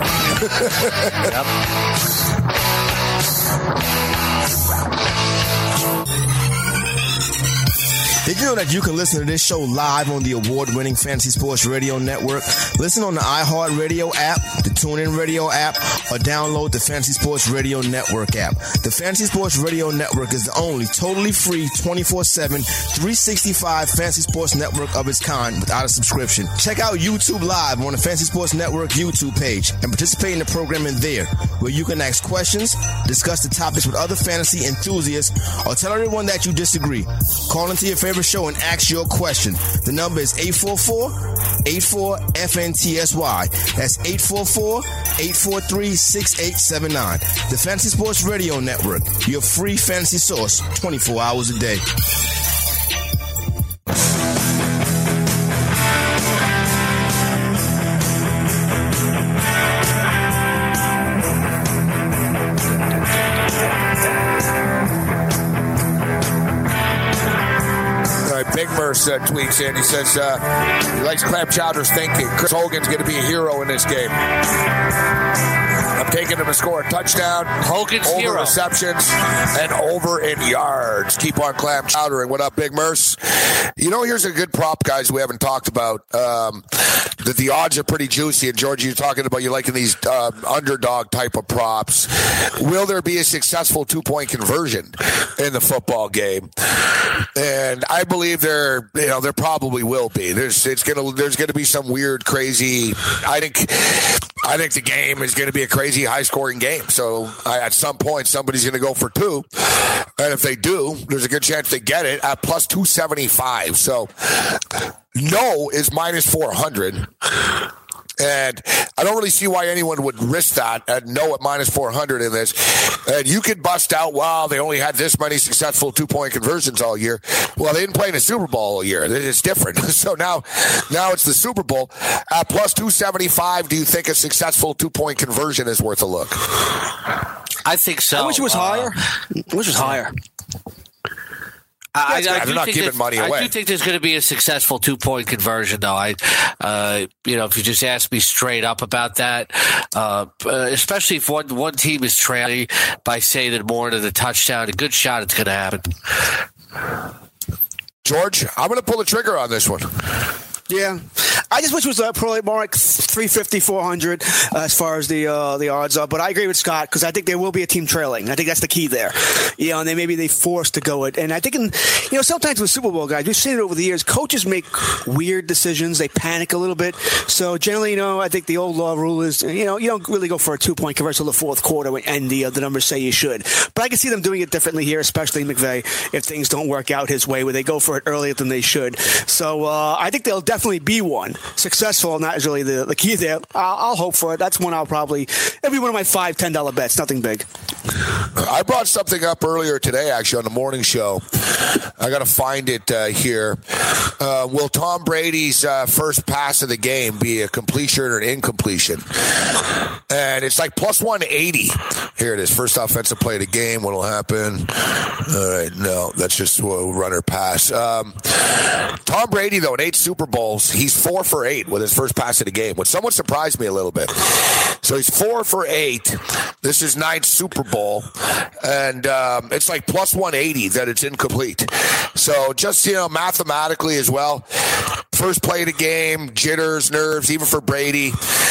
Did you know that you can listen to this show live on the award-winning Fantasy Sports Radio Network? Listen on the iHeartRadio app, the TuneIn Radio app, or download the Fantasy Sports Radio Network app. The Fantasy Sports Radio Network is the only totally free 24/7, 365 Fantasy Sports Network of its kind without a subscription. Check out YouTube Live on the Fantasy Sports Network YouTube page and participate in the programming there, where you can ask questions, discuss the topics with other fantasy enthusiasts, or tell everyone that you disagree. Call into your favorite show and ask your question. The number is 844-84-FNTSY. That's 844-843-6879. The Fantasy Sports Radio Network, your free fantasy source 24 hours a day. Big Merce tweets in. He says he likes Clam Chowder's thinking. Chris Hogan's going to be a hero in this game. I'm taking him to score a touchdown. Hogan's over hero. Receptions and over in yards. Keep on Clam Chowdering. What up, Big Merce? Here's a good prop, guys, we haven't talked about. That the odds are pretty juicy. And, George, you're talking about you liking these underdog type of props. Will there be a successful 2-point conversion in the football game? And I believe there probably will be. There's gonna be some weird, crazy. I think the game is going to be a crazy, high-scoring game. So at some point, somebody's going to go for 2, and if they do, there's a good chance they get it at plus 275. So no is minus 400. And I don't really see why anyone would risk that at no at minus 400 in this. And you could bust out, wow, they only had this many successful 2-point conversions all year. Well, they didn't play in a Super Bowl all year. It's different. So now it's the Super Bowl. At plus 275, do you think a successful 2-point conversion is worth a look? I think so. I wish it was higher. I wish it was higher. They're not giving money away. I do think there's going to be a successful 2-point conversion, though. If you just ask me straight up about that, especially if one team is trailing by, say, that more than a touchdown, a good shot it's going to happen. George, I'm going to pull the trigger on this one. Yeah, I just wish it was probably more like 350, 400 as far as the odds are. But I agree with Scott because I think there will be a team trailing. I think that's the key there. And they forced to go it. And I think sometimes with Super Bowl guys, we've seen it over the years. Coaches make weird decisions. They panic a little bit. So generally, I think the old law rule is, you don't really go for a 2-point conversion in the fourth quarter and the numbers say you should. But I can see them doing it differently here, especially McVay, if things don't work out his way, where they go for it earlier than they should. So I think they'll definitely be one. Successful, and that is really the key there. I'll hope for it. That's one it'll be one of my $5, $10 bets. Nothing big. I brought something up earlier today, actually, on the morning show. I got to find it here. Will Tom Brady's first pass of the game be a completion or an incompletion? And it's like plus 180. Here it is. First offensive play of the game. What'll happen? All right. No, that's just a runner pass. Tom Brady, though, in 8 Super Bowls, he's 4 for 8 with his first pass of the game, which somewhat surprised me a little bit. So he's 4 for 8. This is 9th Super Bowl, and it's like plus 180 that it's incomplete. So just, mathematically as well, first play of the game, jitters, nerves, even for Brady.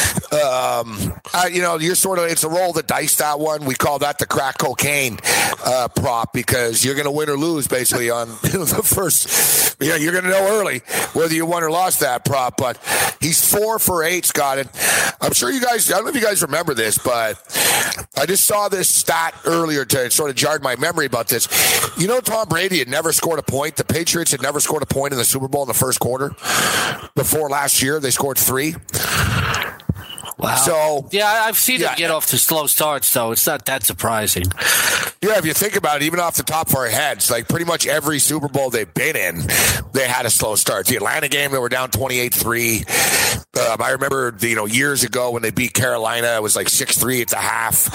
You're sort of, it's a roll of the dice, that one. We call that the crack cocaine prop, because you're going to win or lose basically on the first, you're going to know early whether you won or lost that prop. But he's 4 for 8, Scott. And I'm sure you guys, I don't know if you guys remember this, but I just saw this stat earlier to sort of jarred my memory about this. Tom Brady had never scored a point. The Patriots had never scored a point in the Super Bowl in the first quarter. Before last year, they scored 3. Wow. So I've seen them get off to slow starts, though. It's not that surprising. Yeah, if you think about it, even off the top of our heads, like pretty much every Super Bowl they've been in, they had a slow start. The Atlanta game, they were down 28-3. I remember, years ago when they beat Carolina, it was like 6-3 at the half.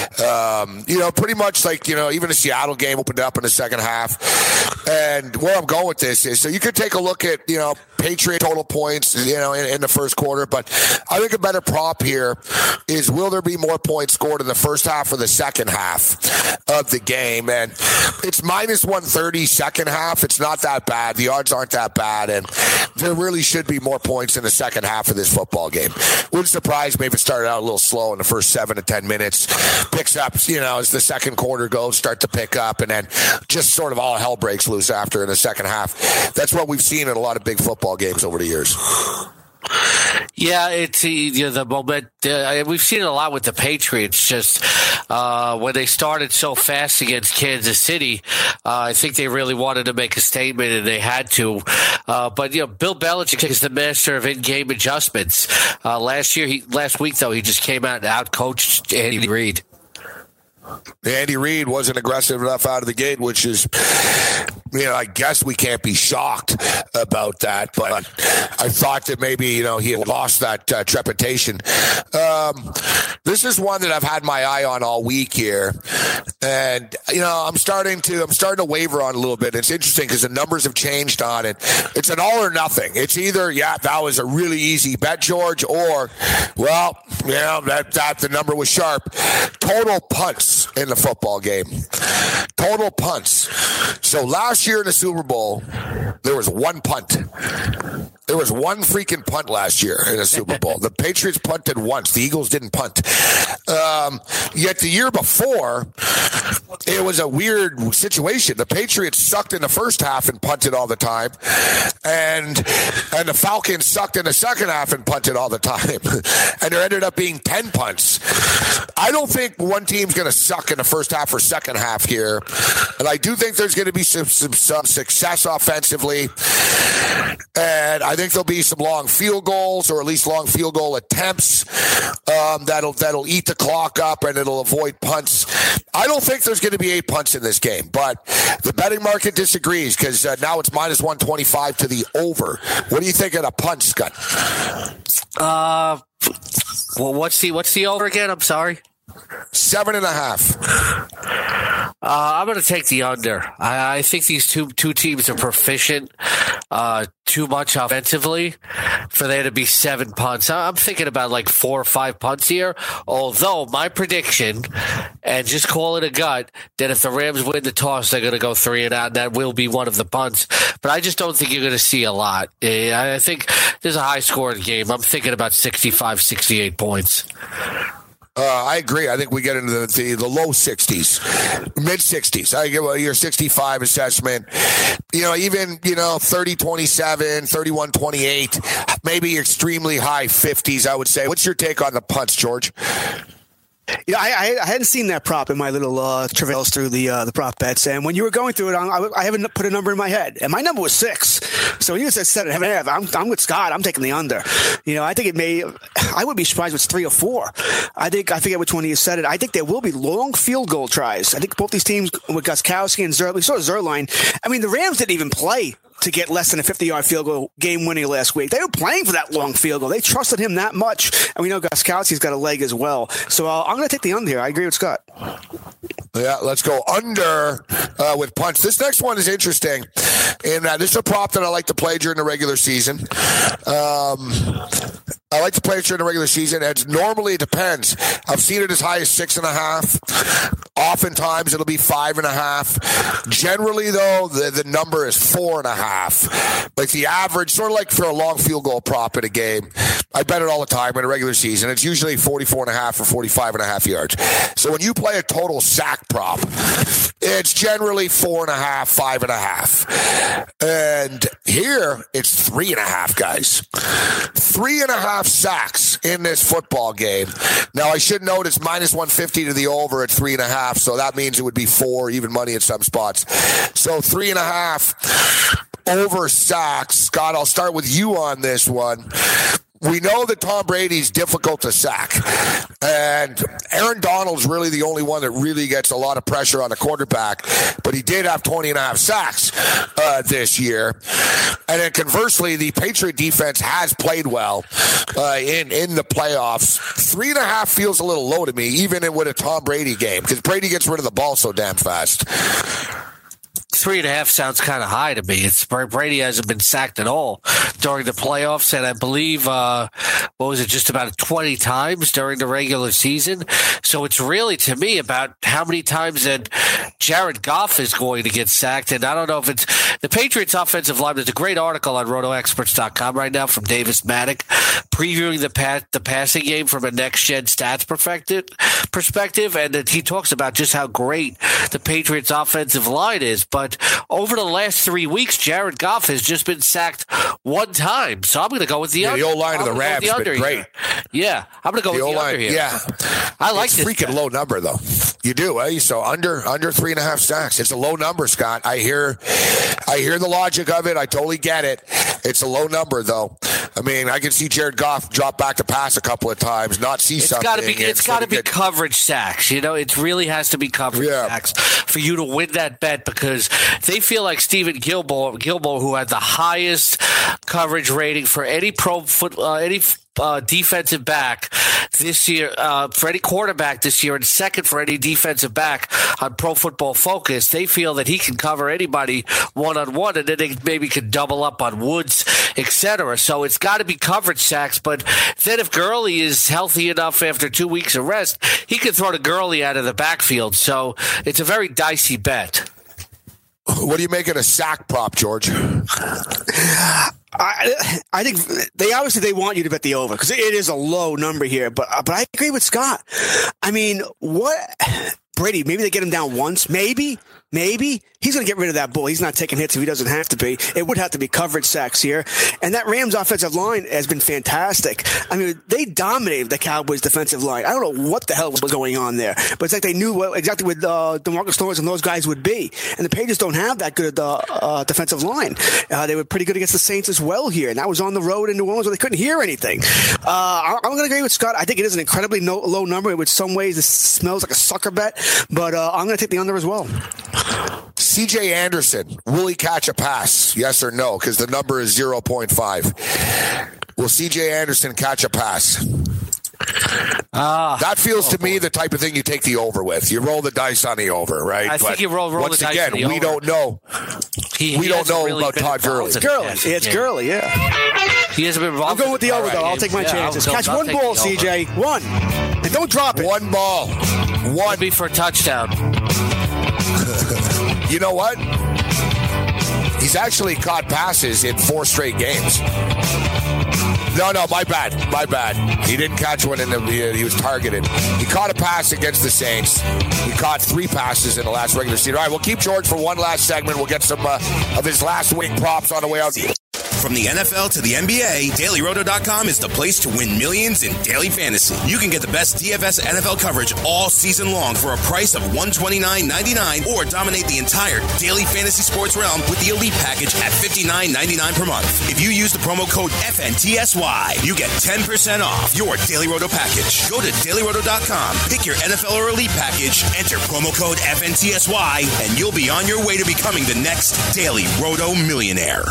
Pretty much like, even the Seattle game opened up in the second half. And where I'm going with this is, so you could take a look at, Patriot total points, in the first quarter. But I think a better prop here is, will there be more points scored in the first half or the second half of the game? And it's minus 130 second half. It's not that bad. The odds aren't that bad. And there really should be more points in the second half of this football game. Wouldn't surprise me if it started out a little slow in the first 7 to 10 minutes. Picks up, as the second quarter goes, start to pick up, and then just sort of all hell breaks loose after in the second half. That's what we've seen in a lot of big football games over the years. Yeah, it's the moment. We've seen it a lot with the Patriots. Just when they started so fast against Kansas City, I think they really wanted to make a statement, and they had to. But Bill Belichick is the master of in-game adjustments. Last week though, he just came out and outcoached Andy Reid. Andy Reid wasn't aggressive enough out of the gate, which is, I guess we can't be shocked about that. But I thought that maybe, he had lost that trepidation. This is one that I've had my eye on all week here. And, I'm starting to waver on a little bit. It's interesting because the numbers have changed on it. It's an all or nothing. It's either, that was a really easy bet, George, or, that the number was sharp. Total punts in the football game. Total punts. So last year in the Super Bowl, there was 1 punt. There was 1 freaking punt last year in the Super Bowl. The Patriots punted once. The Eagles didn't punt. Yet the year before, it was a weird situation. The Patriots sucked in the first half and punted all the time. And the Falcons sucked in the second half and punted all the time. And there ended up being 10 punts. I don't think one team's going to suck in the first half or second half here. And I do think there's going to be some success offensively. And I think there'll be some long field goals, or at least long field goal attempts that'll eat the clock up, and it'll avoid punts. I don't think there's going to be 8 punts in this game, but the betting market disagrees because now it's minus 125 to the over. What do you think of the punts, Scott? Well, what's the over again? I'm sorry. 7.5. I'm going to take the under. I think these two teams are proficient too much offensively for there to be 7 punts. I'm thinking about like 4 or 5 punts here. Although my prediction, and just call it a gut, that if the Rams win the toss, they're going to go 3 and out, and that will be one of the punts. But I just don't think you're going to see a lot. I think there's a high-scoring game. I'm thinking about 65, 68 points. I agree. I think we get into the low 60s, mid 60s. I give your 65 assessment. Even 30-27, 31-28, maybe extremely high 50s. I would say. What's your take on the punts, George? I hadn't seen that prop in my little travails through the prop bets, and when you were going through it, I haven't put a number in my head, and my number was 6. So when you said 7.5, I'm with Scott. I'm taking the under. I think it may. I would be surprised if it's 3 or 4. I forget which one of you said it. I think there will be long field goal tries. I think both these teams with Gostkowski and Zerline. We saw Zerline. I mean, the Rams didn't even play to get less than a 50-yard field goal game winning last week. They were playing for that long field goal. They trusted him that much. And we know Gostkowski's got a leg as well. So I'm going to take the under here. I agree with Scott. Yeah, let's go under with punts. This next one is interesting. And this is a prop that I like to play during the regular season. I like to play it during the regular season. Normally, it depends. I've seen it as high as 6.5. Oftentimes, it'll be 5.5. Generally, though, the number is 4.5. Like the average, sort of like for a long field goal prop in a game. I bet it all the time in a regular season. It's usually 44.5 or 45.5 yards. So when you play a total sack prop, it's generally 4.5, 5.5. And here, it's 3.5, guys. 3.5 sacks in this football game. Now, I should note it's minus 150 to the over at 3.5, so that means it would be 4, even money in some spots. So 3.5 over sacks. Scott, I'll start with you on this one. We know that Tom Brady's difficult to sack, and Aaron Donald's really the only one that really gets a lot of pressure on the quarterback, but he did have 20.5 sacks this year. And then conversely, the Patriot defense has played well in the playoffs. 3.5 feels a little low to me, even with a Tom Brady game, because Brady gets rid of the ball so damn fast. 3.5 sounds kind of high to me. Brady hasn't been sacked at all during the playoffs, and I believe, just about 20 times during the regular season. So it's really, to me, about how many times that Jared Goff is going to get sacked. And I don't know if it's the Patriots' offensive line. There's a great article on RotoExperts.com right now from Davis Maddock previewing the passing game from a next-gen stats perspective, and that he talks about just how great the Patriots' offensive line is. But over the last 3 weeks, Jared Goff has just been sacked 1 time. So I'm going to go with the under. The O-line of the Rams has been great. Yeah, I'm going to go with the under here. Yeah. I like it's this. Freaking low number, though. You do, eh? So under 3.5 sacks. It's a low number, Scott. I hear the logic of it. I totally get it. It's a low number, though. I mean, I can see Jared Goff drop back to pass a couple of times, not see something. It's got to be coverage sacks. It really has to be coverage sacks for you to win that bet, because they feel like Stephen Gilmore, who had the highest coverage rating for any defensive back this year, for any quarterback this year, and second for any defensive back on Pro Football Focus. They feel that he can cover anybody one-on-one, and then they maybe can double up on Woods, etc. So it's got to be coverage sacks. But then if Gurley is healthy enough after 2 weeks of rest, he can throw to Gurley out of the backfield. So it's a very dicey bet. What do you make of a sack prop, George? I think they want you to bet the over because it is a low number here. But I agree with Scott. I mean, what Brady? Maybe they get him down once. Maybe he's going to get rid of that bull. He's not taking hits if he doesn't have to be. It would have to be coverage sacks here. And that Rams offensive line has been fantastic. I mean, they dominated the Cowboys defensive line. I don't know what the hell was going on there, but it's like they knew exactly what DeMarcus Lawrence and those guys would be. And the Patriots don't have that good defensive line. They were pretty good against the Saints as well here. And that was on the road in New Orleans where they couldn't hear anything. I'm going to agree with Scott. I think it is an incredibly low number. In some ways, it smells like a sucker bet, but I'm going to take the under as well. C.J. Anderson, will he catch a pass? Yes or no? Because the number is 0.5. Will C.J. Anderson catch a pass? That feels to me the type of thing you take the over with. You roll the dice on the over, right? I think you roll once the dice again, on the we over. don't know. We don't know really about been Todd Gurley. It's Gurley, yeah. He hasn't been involved. I'm going with the over, though. I'll take my chances. Catch one ball, CJ. One. And don't drop it. One ball. One. Be for a touchdown. You know what? He's actually caught passes in 4 straight games. No, my bad. He didn't catch one he was targeted. He caught a pass against the Saints. He caught 3 passes in the last regular season. All right, we'll keep George for one last segment. We'll get some of his last week props on the way out. From the NFL to the NBA, DailyRoto.com is the place to win millions in daily fantasy. You can get the best DFS NFL coverage all season long for a price of $129.99 or dominate the entire daily fantasy sports realm with the Elite Package at $59.99 per month. If you use the promo code FNTSY, you get 10% off your Daily Roto package. Go to DailyRoto.com, pick your NFL or Elite Package, enter promo code FNTSY, and you'll be on your way to becoming the next Daily Roto millionaire.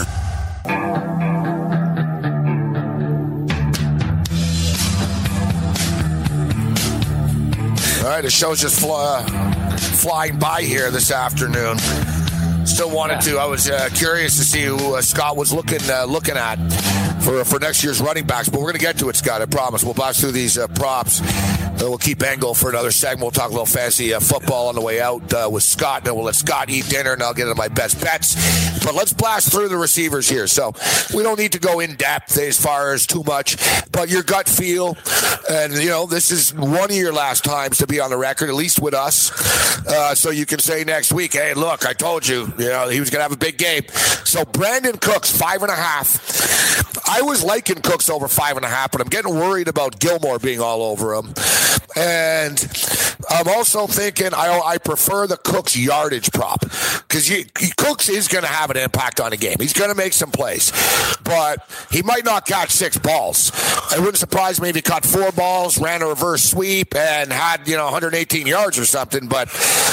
All right, the show's just flying by here this afternoon. Still wanted to. I was curious to see who Scott was looking at for next year's running backs, but we're going to get to it, Scott. I promise. We'll blast through these props. We'll keep Engel for another segment. We'll talk a little fantasy football on the way out with Scott, and then we'll let Scott eat dinner, and I'll get into my best bets. But let's blast through the receivers here. So we don't need to go in depth as far as too much, but your gut feel, and this is one of your last times to be on the record, at least with us. So you can say next week, hey, look, I told you, he was going to have a big game. So Brandon Cooks, 5.5. I was liking Cooks over 5.5, but I'm getting worried about Gilmore being all over him. And I'm also thinking I prefer the Cooks yardage prop because Cooks is going to have an impact on the game. He's going to make some plays, but he might not catch 6 balls. It wouldn't surprise me if he caught 4 balls, ran a reverse sweep, and had 118 yards or something. But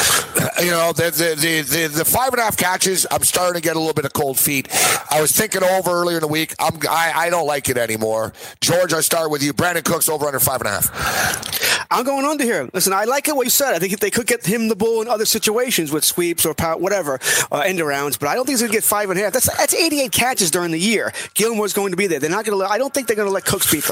the 5.5 catches, I'm starting to get a little bit of cold feet. I was thinking over earlier in the week. I don't like it anymore. George, I start with you. Brandon Cooks over under 5.5. I'm going under here. Listen, I like it what you said. I think if they could get him the ball in other situations with sweeps or whatever, end arounds, but I don't think he's going to get 5.5. That's 88 catches during the year. Gilmore's going to be there. They're not going to. I don't think they're going to let Cooks beat them.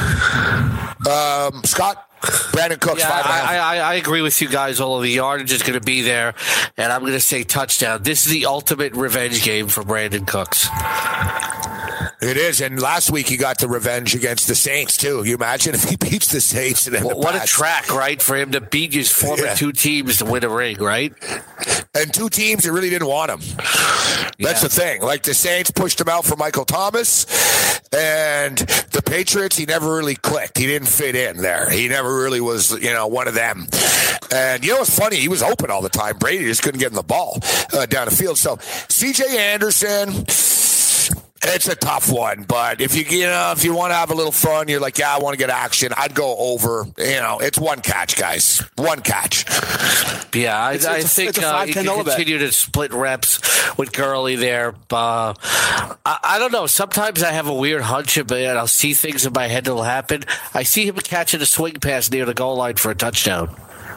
Scott? Brandon Cooks, 5.5. I agree with you guys. All of the yardage is going to be there, and I'm going to say touchdown. This is the ultimate revenge game for Brandon Cooks. It is, and last week he got the revenge against the Saints, too. You imagine if he beats the Saints and what a track, right, for him to beat his former 2 teams to win a ring, right? And 2 teams that really didn't want him. That's the thing. Like the Saints pushed him out for Michael Thomas, and the Patriots, he never really clicked. He didn't fit in there. He never really was, one of them. And what's funny? He was open all the time. Brady just couldn't get him the ball down the field. So C.J. Anderson, it's a tough one, but if you want to have a little fun, you're like, I want to get action, I'd go over. It's 1 catch, guys. 1 catch. Yeah, I think you can continue to split reps with Gurley there. I don't know. Sometimes I have a weird hunch, and I'll see things in my head that'll happen. I see him catching a swing pass near the goal line for a touchdown.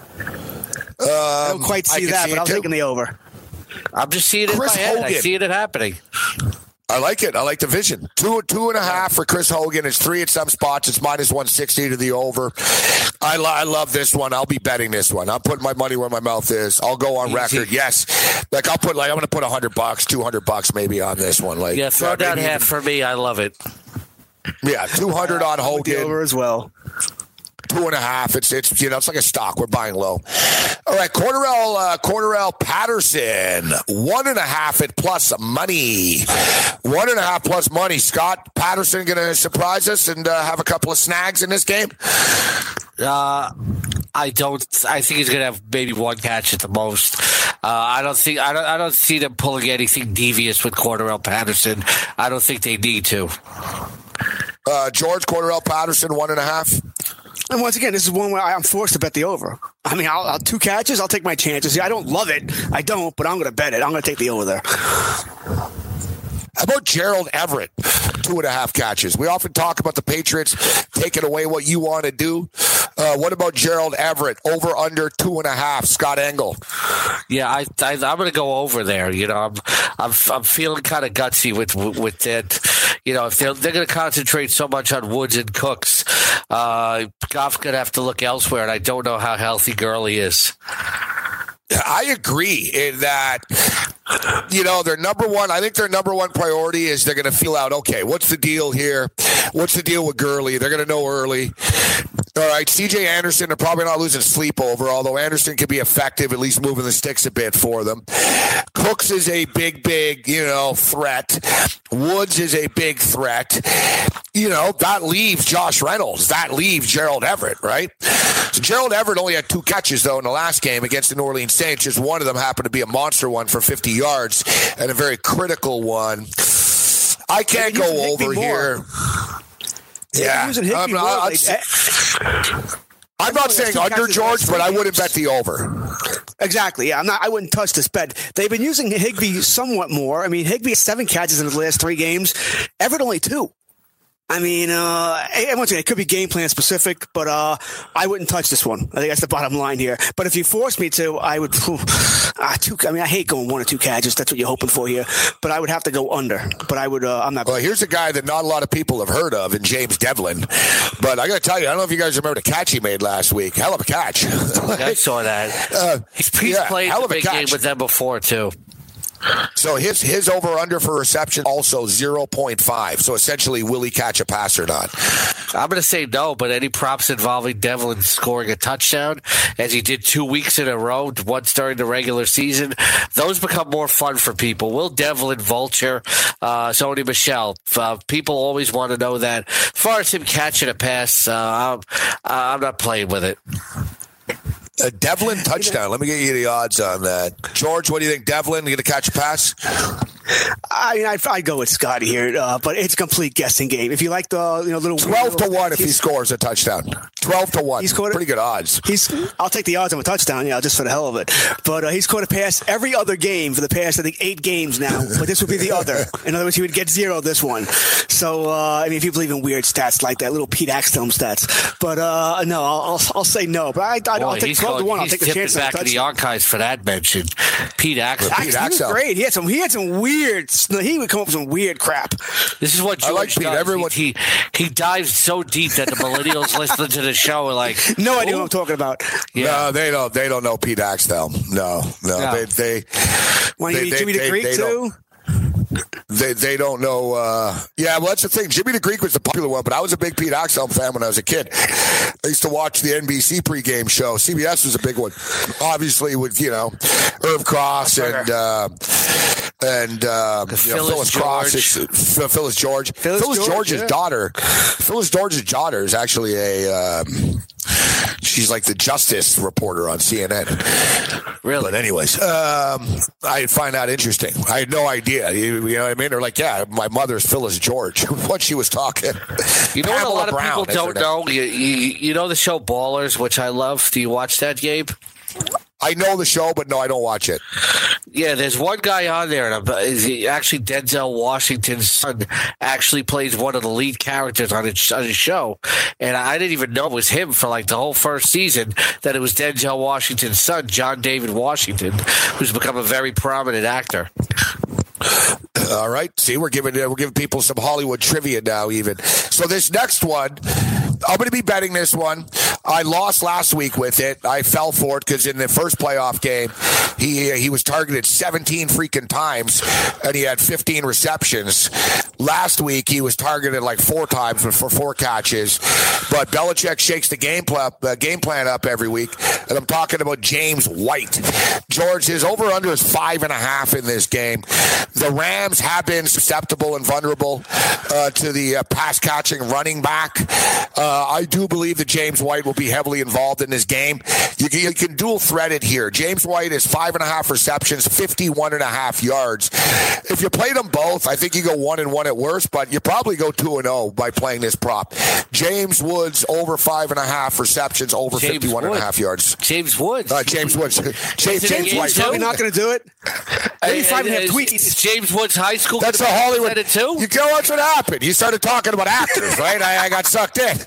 I don't quite see that, but I'm taking the over. I'm just seeing it in my head. I see it happening. I like it. I like the vision. 2.5 for Chris Hogan. It's 3 at some spots. It's minus 160 to the over. I love this one. I'll be betting this one. I'm putting my money where my mouth is. I'll go on record. Yes. I'm going to put $100, $200 maybe on this one. Throw down half for me. I love it. Yeah, 200 on Hogan. The over as well. 2.5. It's like a stock. We're buying low. All right, Cordarrelle Patterson, 1.5 at plus money. 1.5 plus money. Scott, Patterson going to surprise us and have a couple of snags in this game? I think he's going to have maybe 1 catch at the most. I don't see them pulling anything devious with Cordarrelle Patterson. I don't think they need to. George, Cordarrelle Patterson, 1.5. And once again, this is one where I'm forced to bet the over. I mean, I'll 2 catches. I'll take my chances. I don't love it. I don't, but I'm going to bet it. I'm going to take the over there. How about Gerald Everett? 2.5 catches. We often talk about the Patriots taking away what you want to do. What about Gerald Everett? Over under 2.5. Scott Engel. Yeah, I'm going to go over there. You know, I'm feeling kind of gutsy with that. You know, if they're going to concentrate so much on Woods and Cooks, Goff's going to have to look elsewhere, and I don't know how healthy Gurley is. I agree in that, you know, I think their number one priority is they're going to feel out, okay, what's the deal here? What's the deal with Gurley? They're going to know early. All right, C.J. Anderson, they're probably not losing sleep over, although Anderson could be effective, at least moving the sticks a bit for them. Cooks is a big, threat. Woods is a big threat. You know, that leaves Josh Reynolds. That leaves Gerald Everett, right? So Gerald Everett only had 2 catches, though, in the last game against the New Orleans Saints. Just one of them happened to be a monster one for 50 yards and a very critical one. I can't go over here. Yeah. I'm not saying under, George, but I wouldn't bet the over. Exactly. Yeah, I wouldn't touch this bet. They've been using Higbee somewhat more. I mean, Higbee has 7 catches in his last 3 games. Everett only 2. I mean, once again, it could be game plan specific, but I wouldn't touch this one. I think that's the bottom line here. But if you force me to, I would. I hate going 1 or 2 catches. That's what you're hoping for here. But I would have to go under. But I would. I'm not. Well, here's a guy that not a lot of people have heard of, in James Devlin. But I got to tell you, I don't know if you guys remember the catch he made last week. Hell of a catch. I saw that. He's played the big game with them before too. So his over-under for reception also 0.5. So essentially, will he catch a pass or not? I'm going to say no, but any props involving Devlin scoring a touchdown, as he did 2 weeks in a row, once during the regular season, those become more fun for people. Will Devlin vulture Sony Michel? People always want to know that. As far as him catching a pass, I'm not playing with it. A Devlin touchdown. Let me get you the odds on that. George, what do you think? Devlin going to catch a pass? I mean, I'd go with Scotty here, but it's a complete guessing game. If you like the little 12-1 if he scores a touchdown. 12-1. He's caught pretty good odds. I'll take the odds on a touchdown, just for the hell of it. But he's caught a pass every other game for the past, I think, 8 games now. But this would be the other. In other words, he would get 0 this one. So I mean, if you believe in weird stats like that, little Pete Axtome stats. But no, I'll say no. But I'll take 12-1. I'll take the chance. Back in the archives for that mention. Pete Axtome. He was great. He had some weird. He would come up with some weird crap. This is what George does. Everyone, he dives so deep that the millennials listening to the show are like, no idea what I'm talking about. Yeah. No, they don't know Pete Axtell. No. They want to eat Jimmy the Greek too? They don't know. Well, that's the thing. Jimmy the Greek was the popular one, but I was a big Pete Axtell fan when I was a kid. I used to watch the NBC pregame show. CBS was a big one, obviously, with Irv Cross and Phyllis Cross, Phyllis George. Phyllis George's daughter. Phyllis George's daughter is actually she's like the justice reporter on CNN. Really? But anyways, I find that interesting. I had no idea. You know what I mean? They're like, yeah, my mother's Phyllis George. What she was talking. You know what a lot of people don't know? You know the show Ballers, which I love. Do you watch that, Gabe? I know the show, but no, I don't watch it. Yeah, there's one guy on there, and actually Denzel Washington's son actually plays one of the lead characters on his show. And I didn't even know it was him for like the whole first season, that it was Denzel Washington's son, John David Washington, who's become a very prominent actor. All right. See, we're giving people some Hollywood trivia now even. So this next one, I'm going to be betting this one. I lost last week with it. I fell for it because in the first playoff game, he was targeted 17 freaking times, and he had 15 receptions. Last week, he was targeted like 4 times for 4 catches. But Belichick shakes the game plan up every week, and I'm talking about James White. George, his over-under is 5.5 in this game. The Rams have been susceptible and vulnerable to the pass-catching running back. I do believe that James White will be heavily involved in this game. You can dual thread it here. James White is 5.5 receptions, 51.5 yards. If you play them both, I think you go 1-1 at worst, but you probably go 2-0 by playing this prop. James Woods over 5.5 receptions, over 51.5 yards. James Woods. James Woods. James White. Probably not going to do it. Maybe 5.5 tweets. James Woods High School. That's a Hollywood. It too? You know what's what happened? You started talking about actors, right? I got sucked in.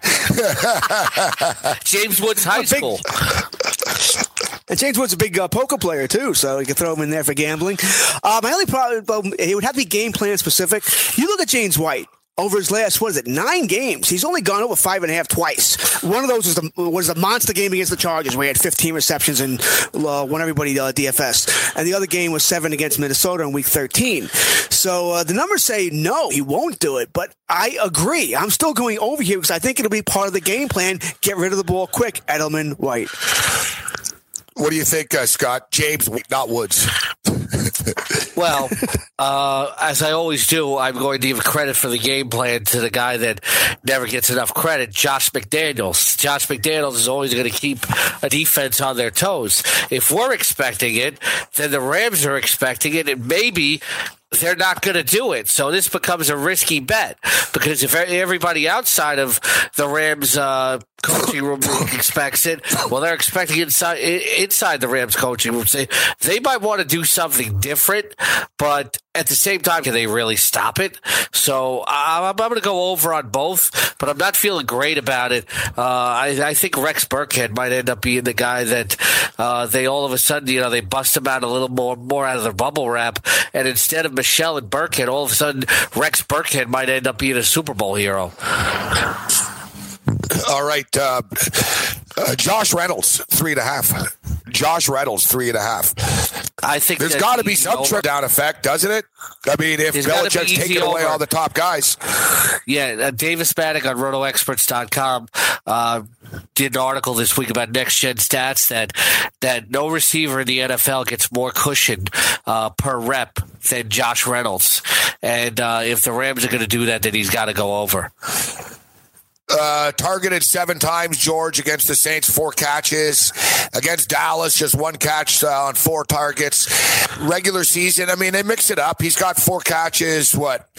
James Woods High School. And James Woods is a big poker player, too, so you can throw him in there for gambling. My only problem, it would have to be game plan specific. You look at James White. Over his last, 9 games, he's only gone over 5.5 twice. One of those was the monster game against the Chargers where he had 15 receptions and won everybody DFS. And the other game was 7 against Minnesota in Week 13. So the numbers say no, he won't do it. But I agree. I'm still going over here because I think it'll be part of the game plan. Get rid of the ball quick, Edelman, White. What do you think, Scott? James, not Woods. Well, as I always do, I'm going to give credit for the game plan to the guy that never gets enough credit, Josh McDaniels. Josh McDaniels is always going to keep a defense on their toes. If we're expecting it, then the Rams are expecting it, and maybe they're not going to do it. So this becomes a risky bet because if everybody outside of the Rams coaching room expects it, well, they're expecting inside the Rams coaching room. They might want to do something different, but at the same time, can they really stop it? So I'm going to go over on both, but I'm not feeling great about it. I think Rex Burkhead might end up being the guy that they all of a sudden, they bust him out a little more out of their bubble wrap, and instead of Michelle and Burkhead, all of a sudden Rex Burkhead might end up being a Super Bowl hero. All right. Josh Reynolds, 3.5. Josh Reynolds, 3.5. I think there's got to be some trip down effect, doesn't it? I mean, if Belichick's taking away all the top guys. Yeah, Davis Maddock on RotoExperts.com did an article this week about next-gen stats that no receiver in the NFL gets more cushion per rep than Josh Reynolds. And if the Rams are going to do that, then he's got to go over. Targeted 7 times, George, against the Saints, 4 catches. Against Dallas, just 1 catch on 4 targets. Regular season, I mean, they mix it up. He's got 4 catches,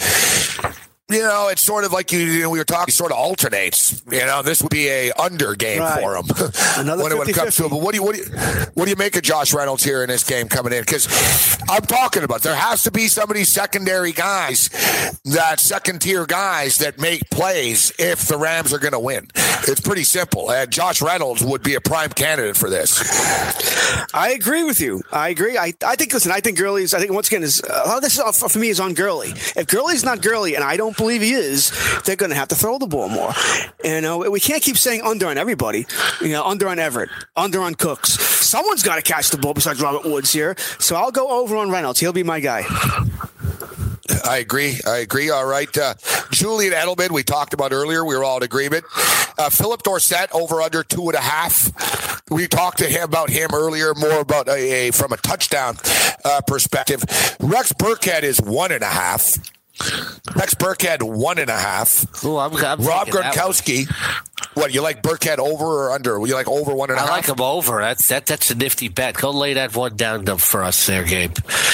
it's sort of like we were talking, sort of alternates. This would be a under game for him. Another when it comes to it. But what do you make of Josh Reynolds here in this game coming in? Because I'm talking about there has to be some of these secondary guys, that second tier guys that make plays if the Rams are going to win. It's pretty simple, and Josh Reynolds would be a prime candidate for this. I agree with you. I agree. I think Gurley's. I think once again this is for me is on Gurley. If Gurley's not Gurley, and I don't believe he is, they're going to have to throw the ball more. And we can't keep saying under on everybody. Under on Everett, under on Cooks. Someone's got to catch the ball besides Robert Woods here. So I'll go over on Reynolds. He'll be my guy. I agree. All right. Julian Edelman, we talked about earlier. We were all in agreement. Philip Dorsett, over under 2.5. We talked about him earlier, more about from a touchdown perspective. Rex Burkhead is 1.5. Rex Burkhead, 1.5. Ooh, I'm Rob Gronkowski. What, you like Burkhead over or under? You like over 1.5? I like him over. That's a nifty bet. Go lay that one down for us there, Gabe.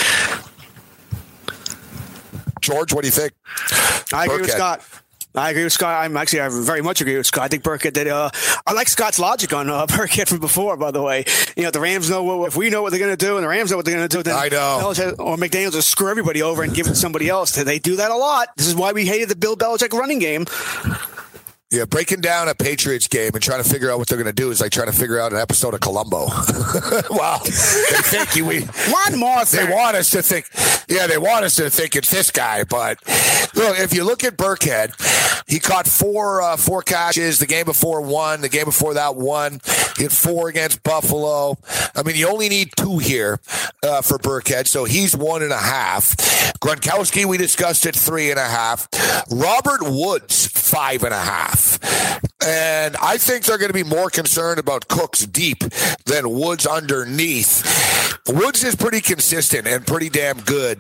George, what do you think? I agree with Scott. I very much agree with Scott. I think Burkhead did. I like Scott's logic on Burkhead from before, by the way. The Rams know if we know what they're going to do and the Rams know what they're going to do, then I know. Or McDaniels will screw everybody over and give it to somebody else. They do that a lot. This is why we hated the Bill Belichick running game. Yeah, breaking down a Patriots game and trying to figure out what they're going to do is like trying to figure out an episode of Columbo. Wow. They think one more thing. They want us to think it's this guy. But if you look at Burkhead, he caught 4 catches. The game before 1. The game before that 1. He had 4 against Buffalo. I mean, you only need 2 here for Burkhead, so he's 1.5. Gronkowski, we discussed it, 3.5. Robert Woods, 5.5. And I think they're going to be more concerned about Cooks deep than Woods underneath. Woods is pretty consistent and pretty damn good.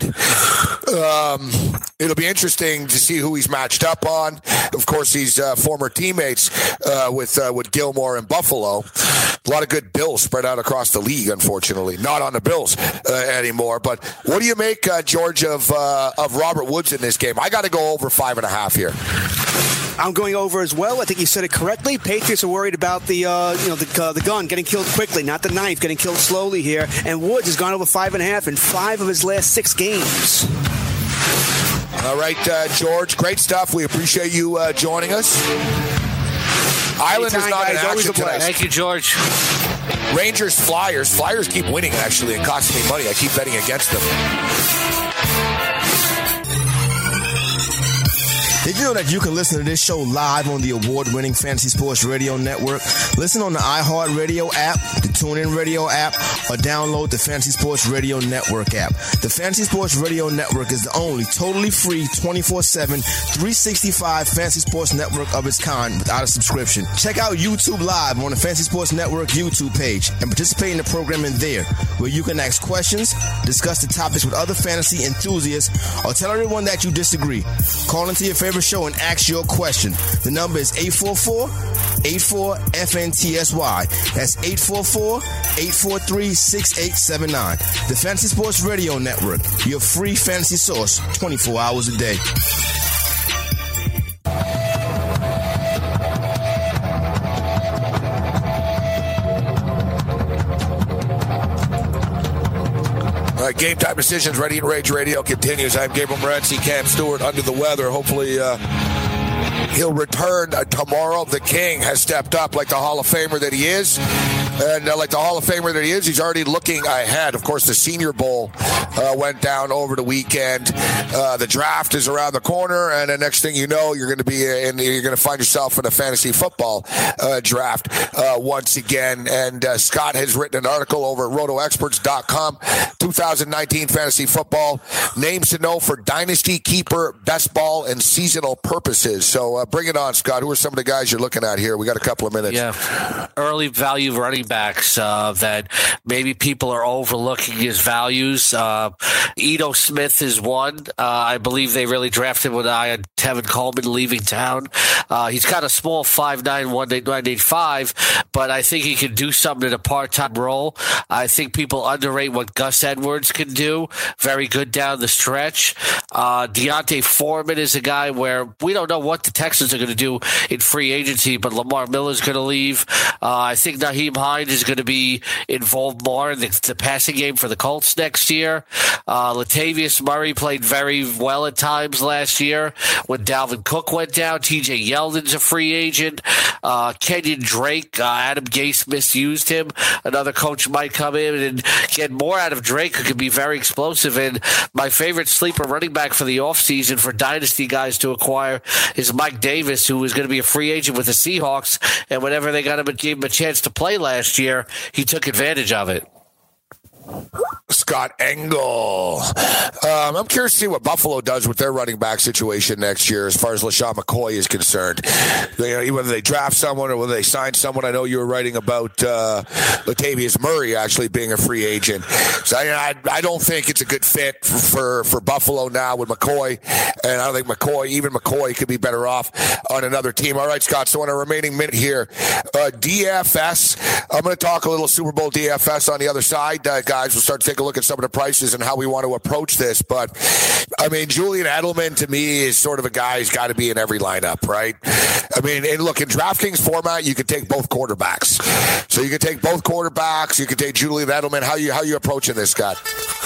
It'll be interesting to see who he's matched up on. Of course, he's former teammates with Gilmore and Buffalo. A lot of good Bills spread out across the league, unfortunately. Not on the Bills anymore. But what do you make, George, of Robert Woods in this game? I got to go over 5.5 here. I'm going over as well. I think you said it correctly. Patriots are worried about the gun getting killed quickly, not the knife getting killed slowly here. And Woods has gone over 5.5 in 5 of his last 6 games. All right, George, great stuff. We appreciate you joining us. Islanders not in action tonight. Thank you, George. Rangers, Flyers. Flyers keep winning, actually, and costing me money. I keep betting against them. Did you know that you can listen to this show live on the award-winning Fantasy Sports Radio Network? Listen on the iHeartRadio app, the TuneIn Radio app, or download the Fantasy Sports Radio Network app. The Fantasy Sports Radio Network is the only totally free 24/7, 365 Fantasy Sports Network of its kind without a subscription. Check out YouTube Live on the Fantasy Sports Network YouTube page and participate in the programming there, where you can ask questions, discuss the topics with other fantasy enthusiasts, or tell everyone that you disagree. Call into your favorite show and ask your question. The number is 844-84-FNTSY. That's 844-843-6879. The Fantasy Sports Radio Network, your free fantasy source 24 hours a day. Game Time Decisions, Ready and Rage Radio continues. I'm Gabriel Morency, Cam Stewart under the weather. Hopefully he'll return tomorrow. The King has stepped up like the Hall of Famer that he is. And like the Hall of Famer that he is, he's already looking ahead. Of course, the Senior Bowl went down over the weekend. The draft is around the corner, and the next thing you know, you're going to find yourself in a fantasy football draft once again. And Scott has written an article over at RotoExperts.com. 2019 fantasy football names to know for dynasty, keeper, best ball, and seasonal purposes. So bring it on, Scott. Who are some of the guys you're looking at here? We got a couple of minutes. Yeah, early value running backs that maybe people are overlooking his values. Ito Smith is one. I believe they really drafted when I had Tevin Coleman leaving town. He's got a small 5'9", 185, but I think he can do something in a part-time role. I think people underrate what Gus Edwards can do. Very good down the stretch. Deontay Foreman is a guy where we don't know what the Texans are going to do in free agency, but Lamar Miller's going to leave. I think Nyheim Hines is going to be involved more in the passing game for the Colts next year. Latavius Murray played very well at times last year when Dalvin Cook went down. TJ Yeldon's a free agent. Kenyon Drake, Adam Gase misused him. Another coach might come in and get more out of Drake, who could be very explosive. And my favorite sleeper running back for the offseason for dynasty guys to acquire is Mike Davis, who was going to be a free agent with the Seahawks. And whenever they got him and gave him a chance to play last year, he took advantage of it. Scott Engel. I'm curious to see what Buffalo does with their running back situation next year as far as LaShawn McCoy is concerned. Whether they draft someone or whether they sign someone. I know you were writing about Latavius Murray actually being a free agent. So I don't think it's a good fit for Buffalo now with McCoy. And I don't think McCoy could be better off on another team. All right, Scott, so in our remaining minute here, DFS. I'm going to talk a little Super Bowl DFS on the other side, guys. We'll start to take a look at some of the prices and how we want to approach this. But, I mean, Julian Edelman, to me, is sort of a guy who's got to be in every lineup, right? I mean, and look, in DraftKings format, you can take both quarterbacks. So you can take both quarterbacks. You can take Julian Edelman. How you approaching this, Scott?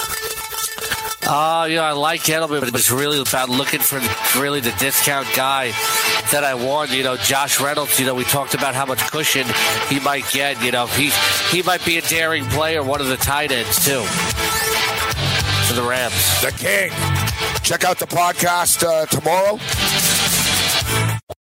I like Edelman, but it's really about looking for really the discount guy that I want. Josh Reynolds, we talked about how much cushion he might get. He might be a daring player, one of the tight ends, too, for the Rams. The King. Check out the podcast tomorrow.